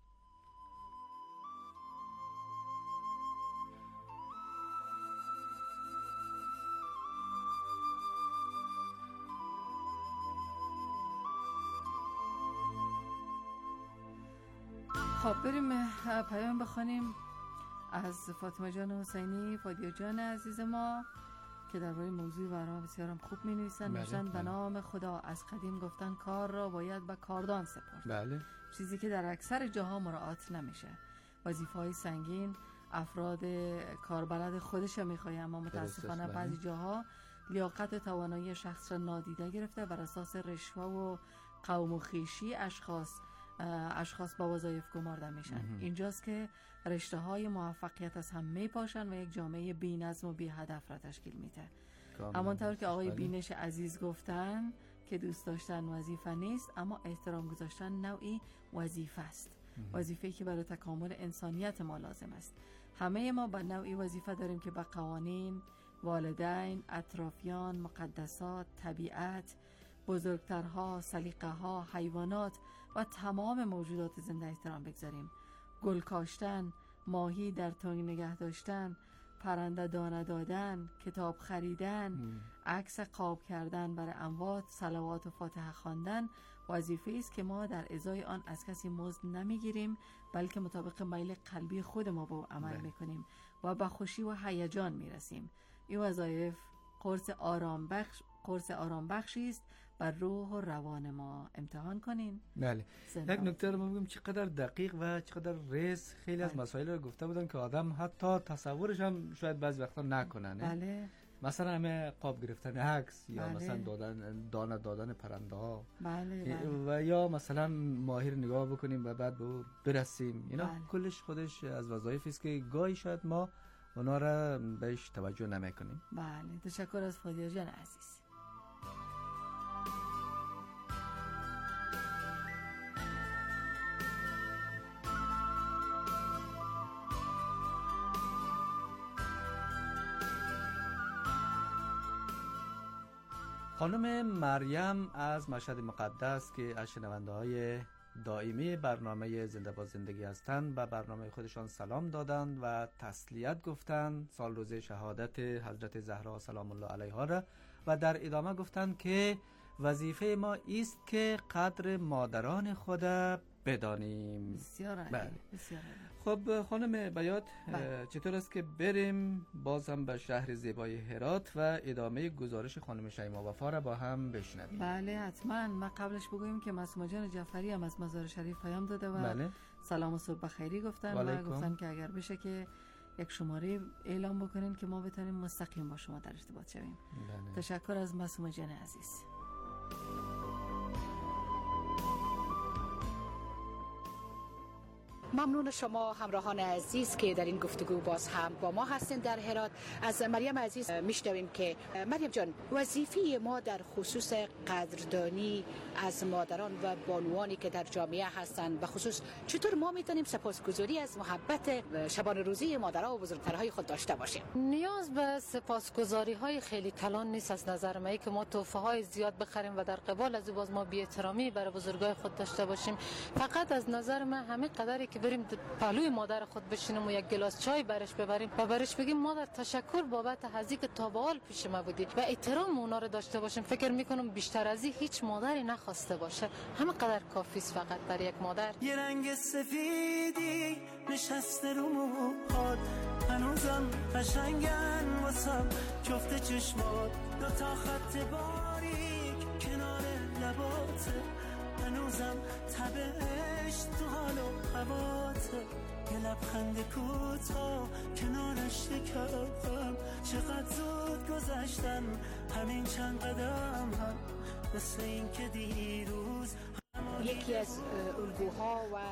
خب بریم پیام بخونیم از فاطمه جان حسینی. فادیه جان عزیز ما که درباره موضوع برنامه بسیارم خوب می نویسن. نوشتن به نام خدا، از قدیم گفتن کار را باید به کاردان سپرد. بله. چیزی که در اکثر جاها مراعات نمیشه. وظیفه‌های سنگین افراد کاربلد خودش میخواد، اما متاسفانه بعضی جاها لیاقت و توانایی شخص را نادیده گرفته بر اساس رشوه و قوم و خویشی اشخاص اشخاص با وظایف گمارده میشن. اینجاست که رشته های موفقیت از هم میپاشن و یک جامعه بی نظم و بی هدف را تشکیل میده. همانطور که آقای بینش عزیز گفتن که دوست داشتن وظیفه نیست، اما احترام گذاشتن نوعی وظیفه است. وظیفه‌ای که برای تکامل انسانیت ما لازم است. همه ما به نوعی وظیفه داریم که به قوانین، والدین، اطرافیان، مقدسات، طبیعت، بزرگترها، سلیقه‌ها، حیوانات و تمام موجودات زنده احترام بگذاریم. گل کاشتن، ماهی در تنگ نگه داشتن، پرنده دانه دادن، کتاب خریدن، عکس قاب کردن برای اموات، صلوات و فاتحه خواندن وظیفه است که ما در ازای آن از کسی مزد نمیگیریم، بلکه مطابق میل قلبی خود ما با عمل میکنیم و به خوشی و هیجان میرسیم. این وظایف قرص آرام بخش قرص آرام بخشی است بر روح و روان ما. امتحان کنین. بله. یک نکته رو بگم چقدر دقیق و چقدر ریز خیلی از مسائل رو گفته بودن که آدم حتی تصورش هم شاید بعضی وقتا نکنن. بله. مثلا همه قاب گرفتن عکس یا بله. مثلا دادن دانه دادن پرنده ها. بله بله. و یا مثلا ماهی رو نگاه بکنیم و بعد به برسیم. اینا بله. کلش خودش از وظایفی است که گاهی شاید ما اونا را بهش توجه نمیکنیم. بله. تشکر از فادیه جان عزیز. خانم مریم از مشهد مقدس که از شنونده های دائمی برنامه زنده با زندگی هستند به برنامه خودشان سلام دادند و تسلیت گفتند سال روز شهادت حضرت زهرا سلام الله علیها را و در ادامه گفتند که وظیفه ما است که قدر مادران خود بدانیم. بسیار عالی. بله. بسیار عالی. خب خانم بیات چطور است که بریم باز هم به شهر زیبای هرات و ادامه گزارش خانم شیما وفا را با هم بشنویم؟ بله حتما. ما قبلش بگویم که معصومه جان جعفری هم از مزار شریف پیام داده و بله. سلام و صبح بخیری گفتن و گفتن که اگر بشه که یک شماره اعلام بکنین که ما بتونیم مستقیم با شما در ارتباط شویم. بله. تشکر از معصومه جان عزیز. ممنون شما همراهان عزیز که در این گفتگو باز هم با ما هستین در هرات. از مریم عزیز میشنویم که مریم جان وظیفه ما در خصوص قدردانی از مادران و بانوانی که در جامعه هستند، به خصوص چطور ما میتونیم سپاسگزاری از محبت شبان روزی مادرها و بزرگترهای خود داشته باشیم؟ نیاز به سپاسگزاری های خیلی کلان نیست از نظر من که ما تحفه های زیاد بخریم و در قبال از باز ما بی احترامی برای بزرگای خود داشته باشیم. فقط از نظر من همین قدری که بریم پهلوی مادر خود بشینیم و یک گلاس چای برش ببریم و برش بگیم مادر تشکر بابت هزی که تا به حال پیش ما بودی و احترام اونا رو داشته باشیم. فکر میکنم بیشتر از این هیچ مادری نخواسته باشه. همه قدر کافی است فقط برای یک مادر. یه رنگ سفیدی نشسته رو موهات، هنوزم قشنگن واسم جفت چشمات، دو تا خط باریک کنار لباته، هنوزم تبش تو حال و هواته، یه لبخند کوتاه کنارش کردم، چقدر زود گذشتن همین چند قدم هم، مثل این که دیروز یکی از الگوها و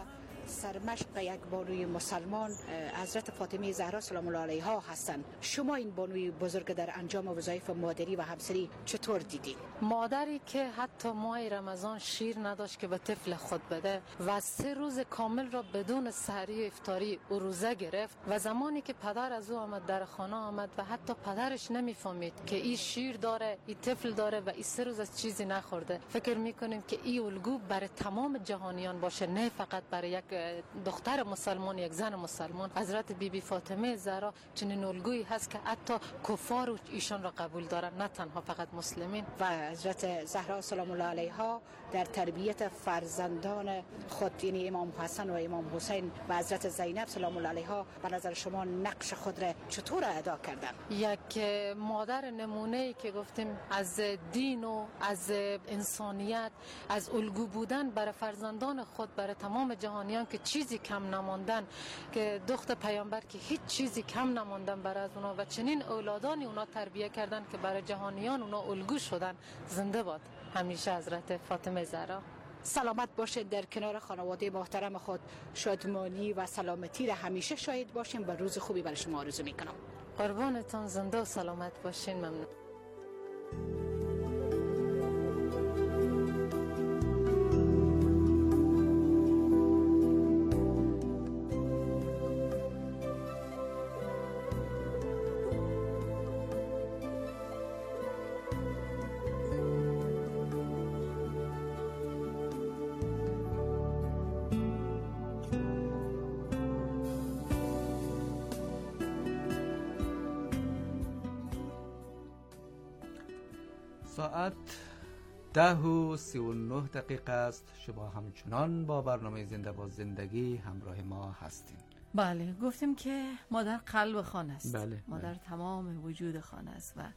سرمشق یک بانوی مسلمان حضرت فاطمه زهرا سلام الله علیها هستند. شما این بانوی بزرگ در انجام وظایف مادری و همسری چطور دیدید؟ مادری که حتی ماه رمضان شیر نداشت که به طفل خود بده و سه روز کامل را بدون سحری و افطاری او روزه گرفت و زمانی که پدر از او آمد در خانه آمد و حتی پدرش نمیفهمید که این شیر داره، این طفل داره و این سه روز از چیزی نخورده. فکر میکنیم که این الگو برای تمام جهانیان باشه، نه فقط برای یک دختر مسلمان، یک زن مسلمان. حضرت بی بی فاطمه زهرا چنین الگویی هست که حتی کفار و ایشان را قبول دارن، نه تنها فقط مسلمین. و حضرت زهرا سلام الله علیها در تربیت فرزندان خود، یعنی امام حسن و امام حسین و حضرت زینب سلام الله علیها، به نظر شما نقش خود را چطور ادا کردن؟ یک مادر نمونه‌ای که گفتیم از دین و از انسانیت، از الگو بودن برای فرزندان خود، برای تمام جهانیان که چیزی کم نماندن، که دختر پیامبر که هیچ چیزی کم نماندن برای از اونا و چنین اولادانی اونا تربیت کردن که برای جهانیان اونا الگو شدن. زنده باد همیشه حضرت فاطمه زهرا. سلامت باشید، در کنار خانواده محترم خود شادمانی و سلامتی را همیشه شاهد باشیم و روز خوبی برای شما آرزو میکنم. قربانتان، زنده و سلامت باشین. ممنون. ساعت ده و سی و نه دقیقه است. شما همچنان با برنامه زنده با زندگی همراه ما هستیم. بله، گفتیم که مادر قلب خانه است. بله، مادر بله. تمام وجود خانه است و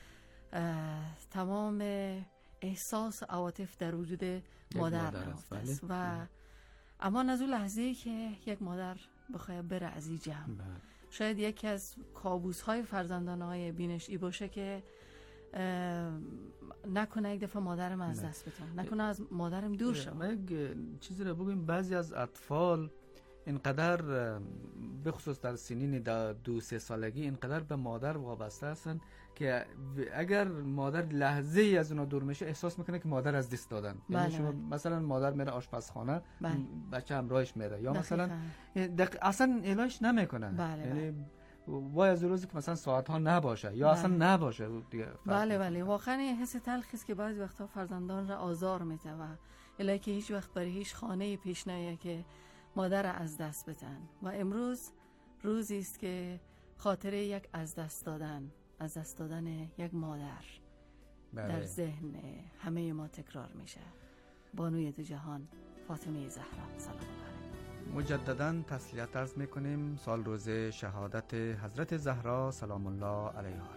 تمام احساس و عواطف در وجود مادر نهفته است. و بله. اما از اون لحظه‌ای که یک مادر بخواد بره از این جمع، بله. شاید یکی از کابوس‌های فرزندان‌های بینش ای باشه که نکنه یک دفعه مادرم از دست بدم، نکنه از مادرم دور شم. من یک چیزی رو بگم، بعضی از اطفال اینقدر به خصوص در سنین دو سه سالگی اینقدر به مادر وابسته هستن که اگر مادر لحظه ای از اونا دور میشه احساس میکنه که مادر از دست دادن. یعنی شما مثلا مادر میره آشپزخانه، بچه همراهش میره، یا مثلا دق... اصلا اعلانش نمیکنه. بله یعنی وای از روزی که مثلا ساعت ها نباشه یا بله. اصلا نباشه دیگه. بله بله، واقعا حس تلخی است که بعضی وقتا فرزندان را آزار میده و الا که هیچ وقت برای هیچ خانه پیش نیاد که مادر از دست بدن. و امروز روزی است که خاطره یک از دست دادن، از دست دادن یک مادر بله. در ذهن همه ما تکرار میشه. بانوی دو جهان فاطمه زهرا سلام الله علیها. مجددا تسلیت عرض میکنیم سال روز شهادت حضرت زهرا سلام الله علیها.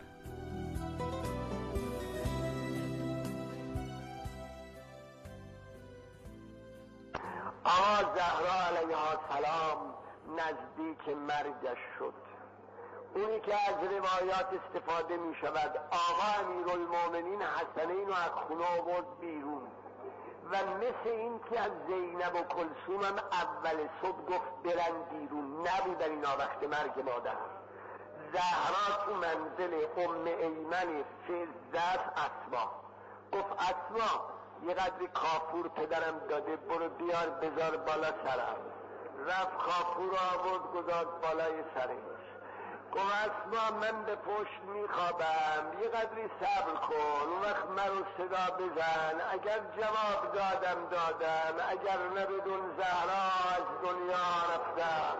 آقا زهرا علیها السلام نزدیک مرگش شد. اونی که از روایات استفاده می شود، آقا امیرالمومنین حسنین و از خونه آورد بیرون و مثل این که از زینب و کلثوم هم اول صبح گفت برن بیرون، نبودن اینا وقت مرگ مادر. زهرا تو منزل ام ایمن فزت اسما گفت اسما یه قدری کافور پدرم داده، برو بیار بذار بالا سرم. رفت کافور آورد گذاشت بالای سرش. گفت اسما من به پشت میخوابم، یه قدری صبر کن، اون وقت مرو صدا بزن، اگر جواب دادم دادم، اگر نبدون زهرا از دنیا رفتم.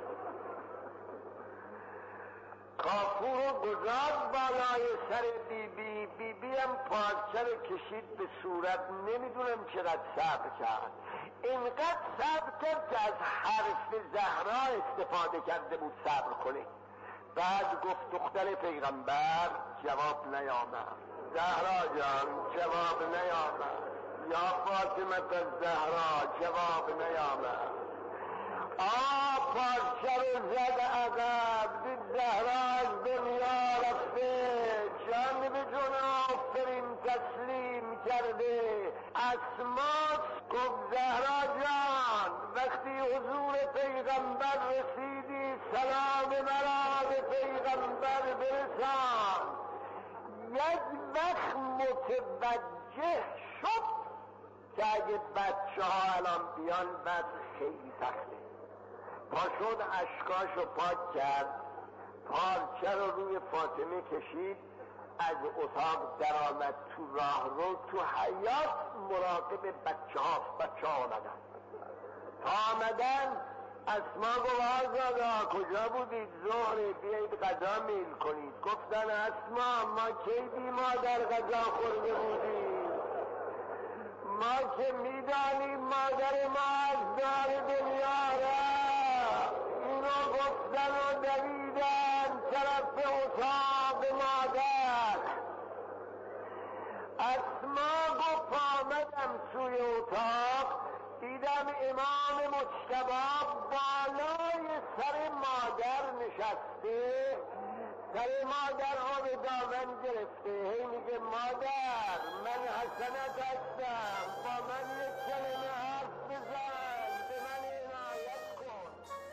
کافور گذاشت بالای سر بی بی بی بی هم پارچه رو کشید به صورت. نمیدونم چقدر صبر کرد، اینقدر صبر کرد که از حرف زهرا استفاده کرده بود صبر کنه. بعد گفت دختر پیغمبر جواب نیامد. زهرا جان جواب نیامد. یا فاطمه زهرا جواب نیامد. آه پارچه رو زد عقب، دید زهرا از دنیا رفته. جان به جون آفرین تسلیم کرده. اسما گفت زهرا جان وقتی حضور پیغمبر رسیدی سلام مرا به پیغمبر برسان. یک وقت متوجه شد که اگه بچه ها الان بیان بعد خیلی سخته. پا شد اشکاشو پاک کرد، پارچه رو روی فاطمه کشید، از اتاق در آمد تو راه رو، تو حیاط مراقب بچه ها بچه ها آمدن. تا آمدن اسما گفت آزادا کجا بودید؟ ظهر بیایید غذا میل کنید. گفتن اسما ما کی بی مادر غذا خورده بودیم؟ ما که میدانیم مادر ما از دار دنیا را. اینو گفتن و دویدن طرف اتاق مادر. اسما گفت آمدم توی اتاق دیدم امام مجتبی بالای سر مادر نشسته، سر مادر ها به دامن گرفته، هی میگه مادر من حسنت هستم، با من یک کلمه حرف بزن، به من عنایت کن.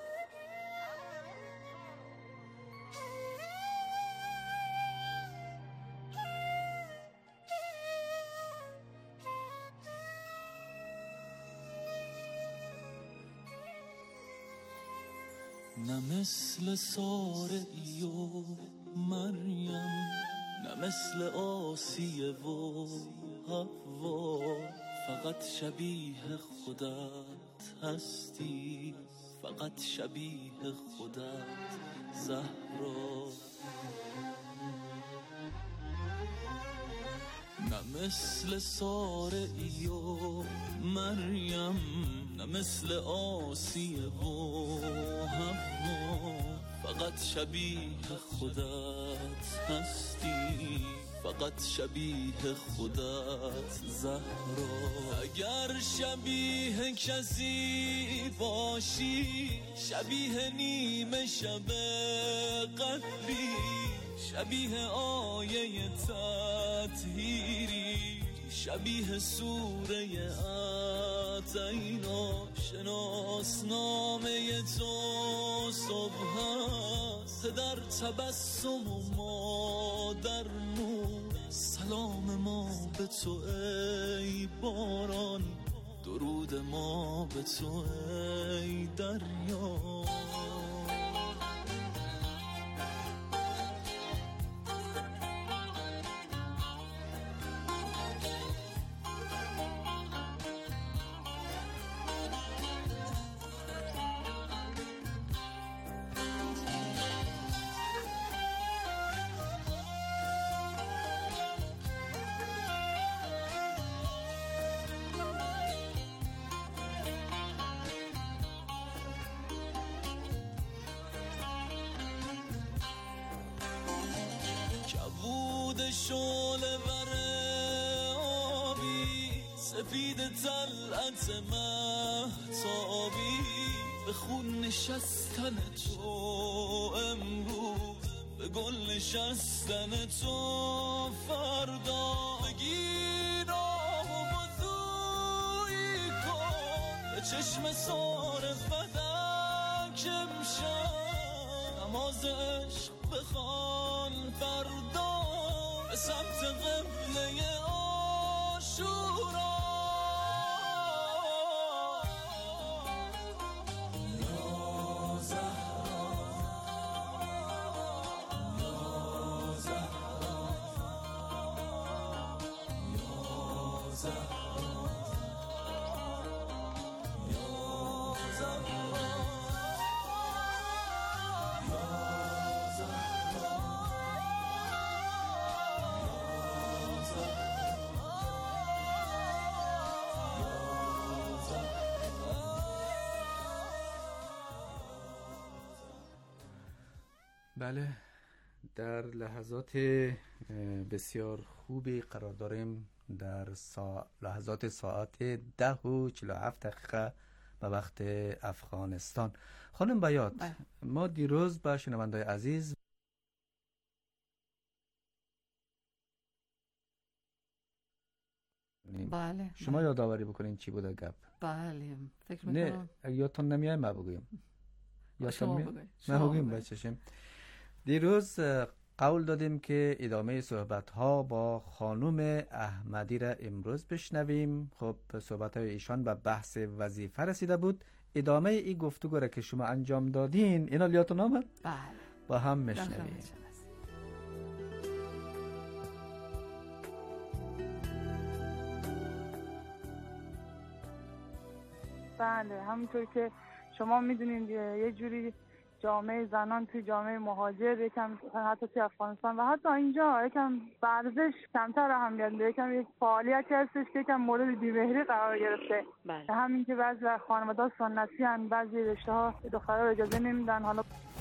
نه مثل سارعی و مریم، نه مثل آسیه و حوا، فقط شبیه خودت هستی، فقط شبیه خودت زهرا. نه مثل سارعی و مریم، نه مثل آسیه و حوا، فقط شبیه خودت هستی، فقط شبیه خودت زهرا. اگر شبیه کسی باشی، شبیه نیمه شب قدری، شبیه آیه تطهیری، شبیه سوره اتینا. شناسنامه تو صبح است، در تبسم و ما در نور. سلام ما به تو ای باران، درود ما به تو ای دریا. شعله ور آبی، سفید طلعت مهتابی، به خون نشستن تو امروز، به گل نشستن تو فردا. بگیر آب و بازویی کن، به چشم سار فدک امشب، نماز عشق بخوان فردا، به سمت قبله عاشورا. یا زهرا، یا زهرا، یا زهرا، یا زهرا. بله، در لحظات بسیار خوبی قرار داریم، در سا... لحظات ساعت ده و چهل و هفت دقیقه به وقت افغانستان. خانم بیات، ما دیروز با شنوندای عزیز بکنیم. بله. شما بله. یادآوری بکنین چی بوده گپ. بله فکر نه میکنم اگه یادتون نمیاد ما بگویم. شما یادتون بگوید. ما بگویم بچه‌شم. دیروز قول دادیم که ادامه صحبت ها با خانم احمدی را امروز بشنویم. خب صحبت های ایشان به بحث وظیفه رسیده بود. ادامه این گفتگو را که شما انجام دادین اینا یادتون آمد؟ بله. با هم میشنویم. بله همونطور که شما میدونید یه جوری جامعه زنان توی جامعه مهاجر یکم حتی توی افغانستان و حتی اینجا یکم ورزش کمتر اهمیت داره، یکم یک فعالیتی هستش که یکم مورد بی‌مهری قرار گرفته. بله. همین که بعضی خانواده‌ها سنتی ان، بعضی رشته‌ها دخترها رو اجازه نمیدن. حالا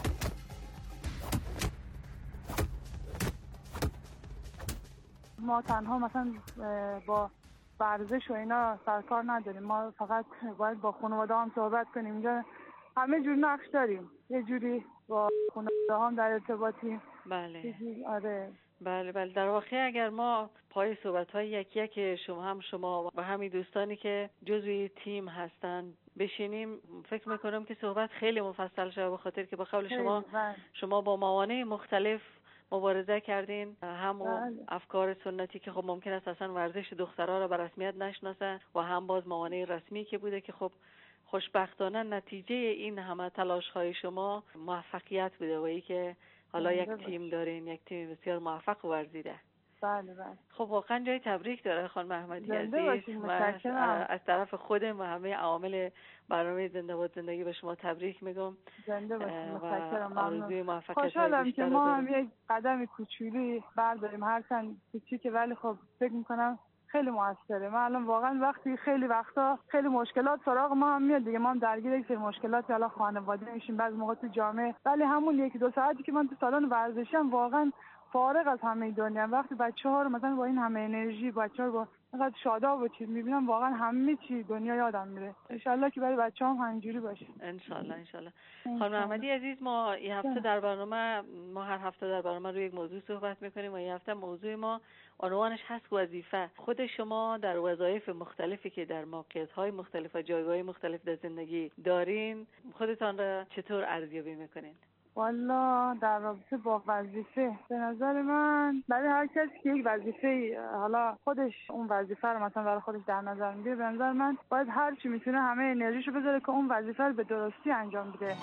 ما تنها مثلا با ورزش و اینا سرکار نداریم، ما فقط باید با خانواده هم صحبت کنیم. اینجا همه جور نقش داریم، یه جوری با خانواده هم در ارتباطیم. بله. آره. بله بله در واقع اگر ما پای صحبت های یکی یک شما هم شما و همین دوستانی که جزوی تیم هستن بشینیم، فکر میکنم که صحبت خیلی مفصل شده، به خاطر که با قول شما شما با موانع مختلف مبارزه کردین، هم افکار سنتی که خب ممکن است اصلا ورزش دخترها را به رسمیت نشناسه و هم باز موانع رسمی که بوده که خب خوشبختانه نتیجه این همه تلاش های شما موفقیت بوده و ای که حالا یک تیم دارین، یک تیم بسیار موفق و ورزیده. بله بله. خب واقعا جای تبریک داره خانم احمدی عزیز. من از طرف خودم و همه عوامل برنامه زنده باد زندگی به شما تبریک میگم. زنده باشید. متشکرم. آرزوی موفقیت خوشحالم که ما هم یک قدم کوچولی برداریم، هرچند کوچیکه ولی خب فکر میکنم خیلی موثره. من الان واقعا وقتی خیلی وقتا خیلی مشکلات سراغ ما هم میاد دیگه، ما هم درگیر یک سری مشکلات حالا خانواده میشیم، بعضی موقع تو جامعه، ولی همون یکی دو ساعتی که من تو سالن ورزشی ام واقعا فارغ از همه دنیا، وقتی بچه‌ها رو مثلا با این همه انرژی، بچه‌ها رو با اینقدر شاداب و چیز میبینم، واقعا همه چی دنیا یادم میره. ان شاءالله که برای بچه‌هام همینجوری باشه. ان شاءالله ان شاءالله. خانم احمدی عزیز، ما این هفته در برنامه ما هر هفته در برنامه روی یک موضوع صحبت میکنیم و این هفته موضوع ما عنوانش هست وظیفه. خود شما در وظایف مختلفی که در موقعیت‌های مختلف و جایگاه مختلف در زندگی دارین، خودتان را چطور ارزیابی میکنین؟ والا در رابطه با وظیفه، به نظر من برای هر کسی که یک وظیفه حالا خودش اون وظیفه رو مثلا برای خودش در نظر میگیره، به نظر من باید هر چی میتونه همه انرژیشو بذاره که اون وظیفه رو به درستی انجام بده.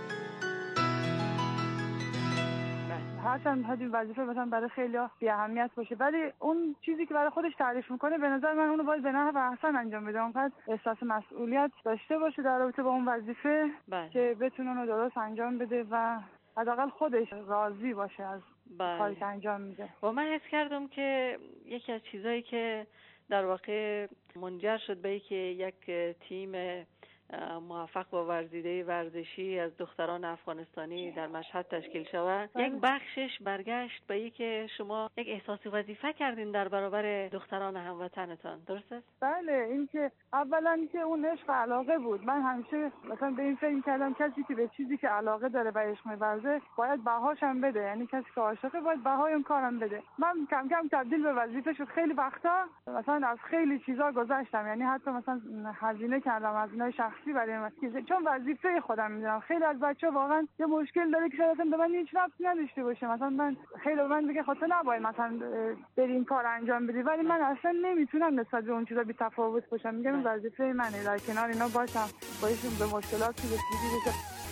هرچند این وظیفه مثلا برای خیلی‌ها بی اهمیت باشه، ولی اون چیزی که برای خودش تعریف میکنه به نظر من اونو باید به نحو احسن انجام بده. اونقدر احساس مسئولیت داشته باشه در رابطه با اون وظیفه بله. که بتونه اونو درست انجام بده و حداقل خودش راضی باشه از بله. کاری که انجام میده. و من حس کردم که یکی از چیزایی که در واقع منجر شد به اینکه یک تیم موفق و ورزیده ورزشی از دختران افغانستانی در مشهد تشکیل شود، یک بخشش برگشت به این که شما یک احساس وظیفه کردین در برابر دختران هموطنتان، درست است؟ بله، این که اولا که اون عشق علاقه بود. من همیشه مثلا به این فکر کردم کسی که به چیزی که علاقه داره و عشق می‌ورزه باید بهاش هم بده، یعنی کسی که عاشقه باید بهای اون کارم بده. من کم کم تبدیل به وظیفه شد. خیلی وقتا مثلا از خیلی چیزا گذشتم، یعنی حتی مثلا هزینه کردم، هزینه شخصی برای من، چون وظیفه خودم میدونم. خیلی از بچه‌ها واقعا یه مشکل داره که شاید به من هیچ ربطی نداشته باشه، مثلا من خیلی به من میگه خاطر نباید مثلا بری این کار انجام بدی، ولی من اصلا نمیتونم نسبت به اون چیزا بی تفاوت باشم. میگم وظیفه منه در کنار اینا باشم، باشم به مشکلاتی رسیدگی بشه.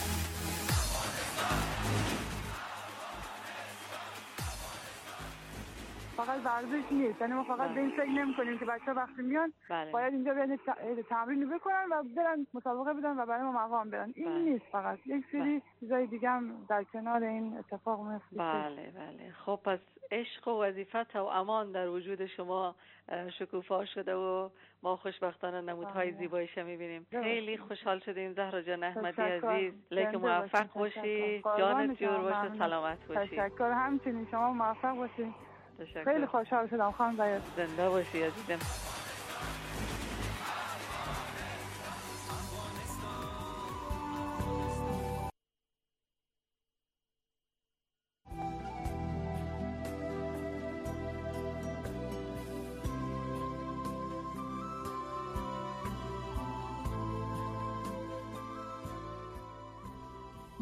فقط ورزش نیست، یعنی ما فقط به این فکر نمی‌کنیم که بچه‌ها وقتی میان بله. باید اینجا بیان تمرین بکنن و برن مسابقه بدن و برای ما مقام برن. این بله. نیست، فقط یک سری چیزای دیگه هم در کنار این اتفاق میفته. بله بله. خب پس عشق و وظیفت و امان در وجود شما شکوفا شده و ما خوشبختانه نمودهای زیباییش می‌بینیم. خیلی خوشحال شدیم زهرا جان احمدی عزیز. لیک موفق باشی، جانت جور باشه، سلامت باشی. تشکر. همچنین شما موفق باشید. تشکر. خیلی خوشحال شدم خانم زاید. زنده باشی عزیزم.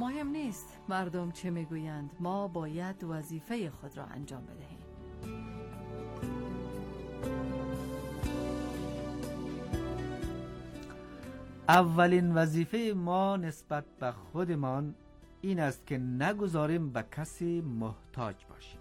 مهم نیست مردم چه میگویند، ما باید وظیفه خود را انجام بدهیم. اولین وظیفه ما نسبت به خودمان این است که نگذاریم به کسی محتاج باشیم.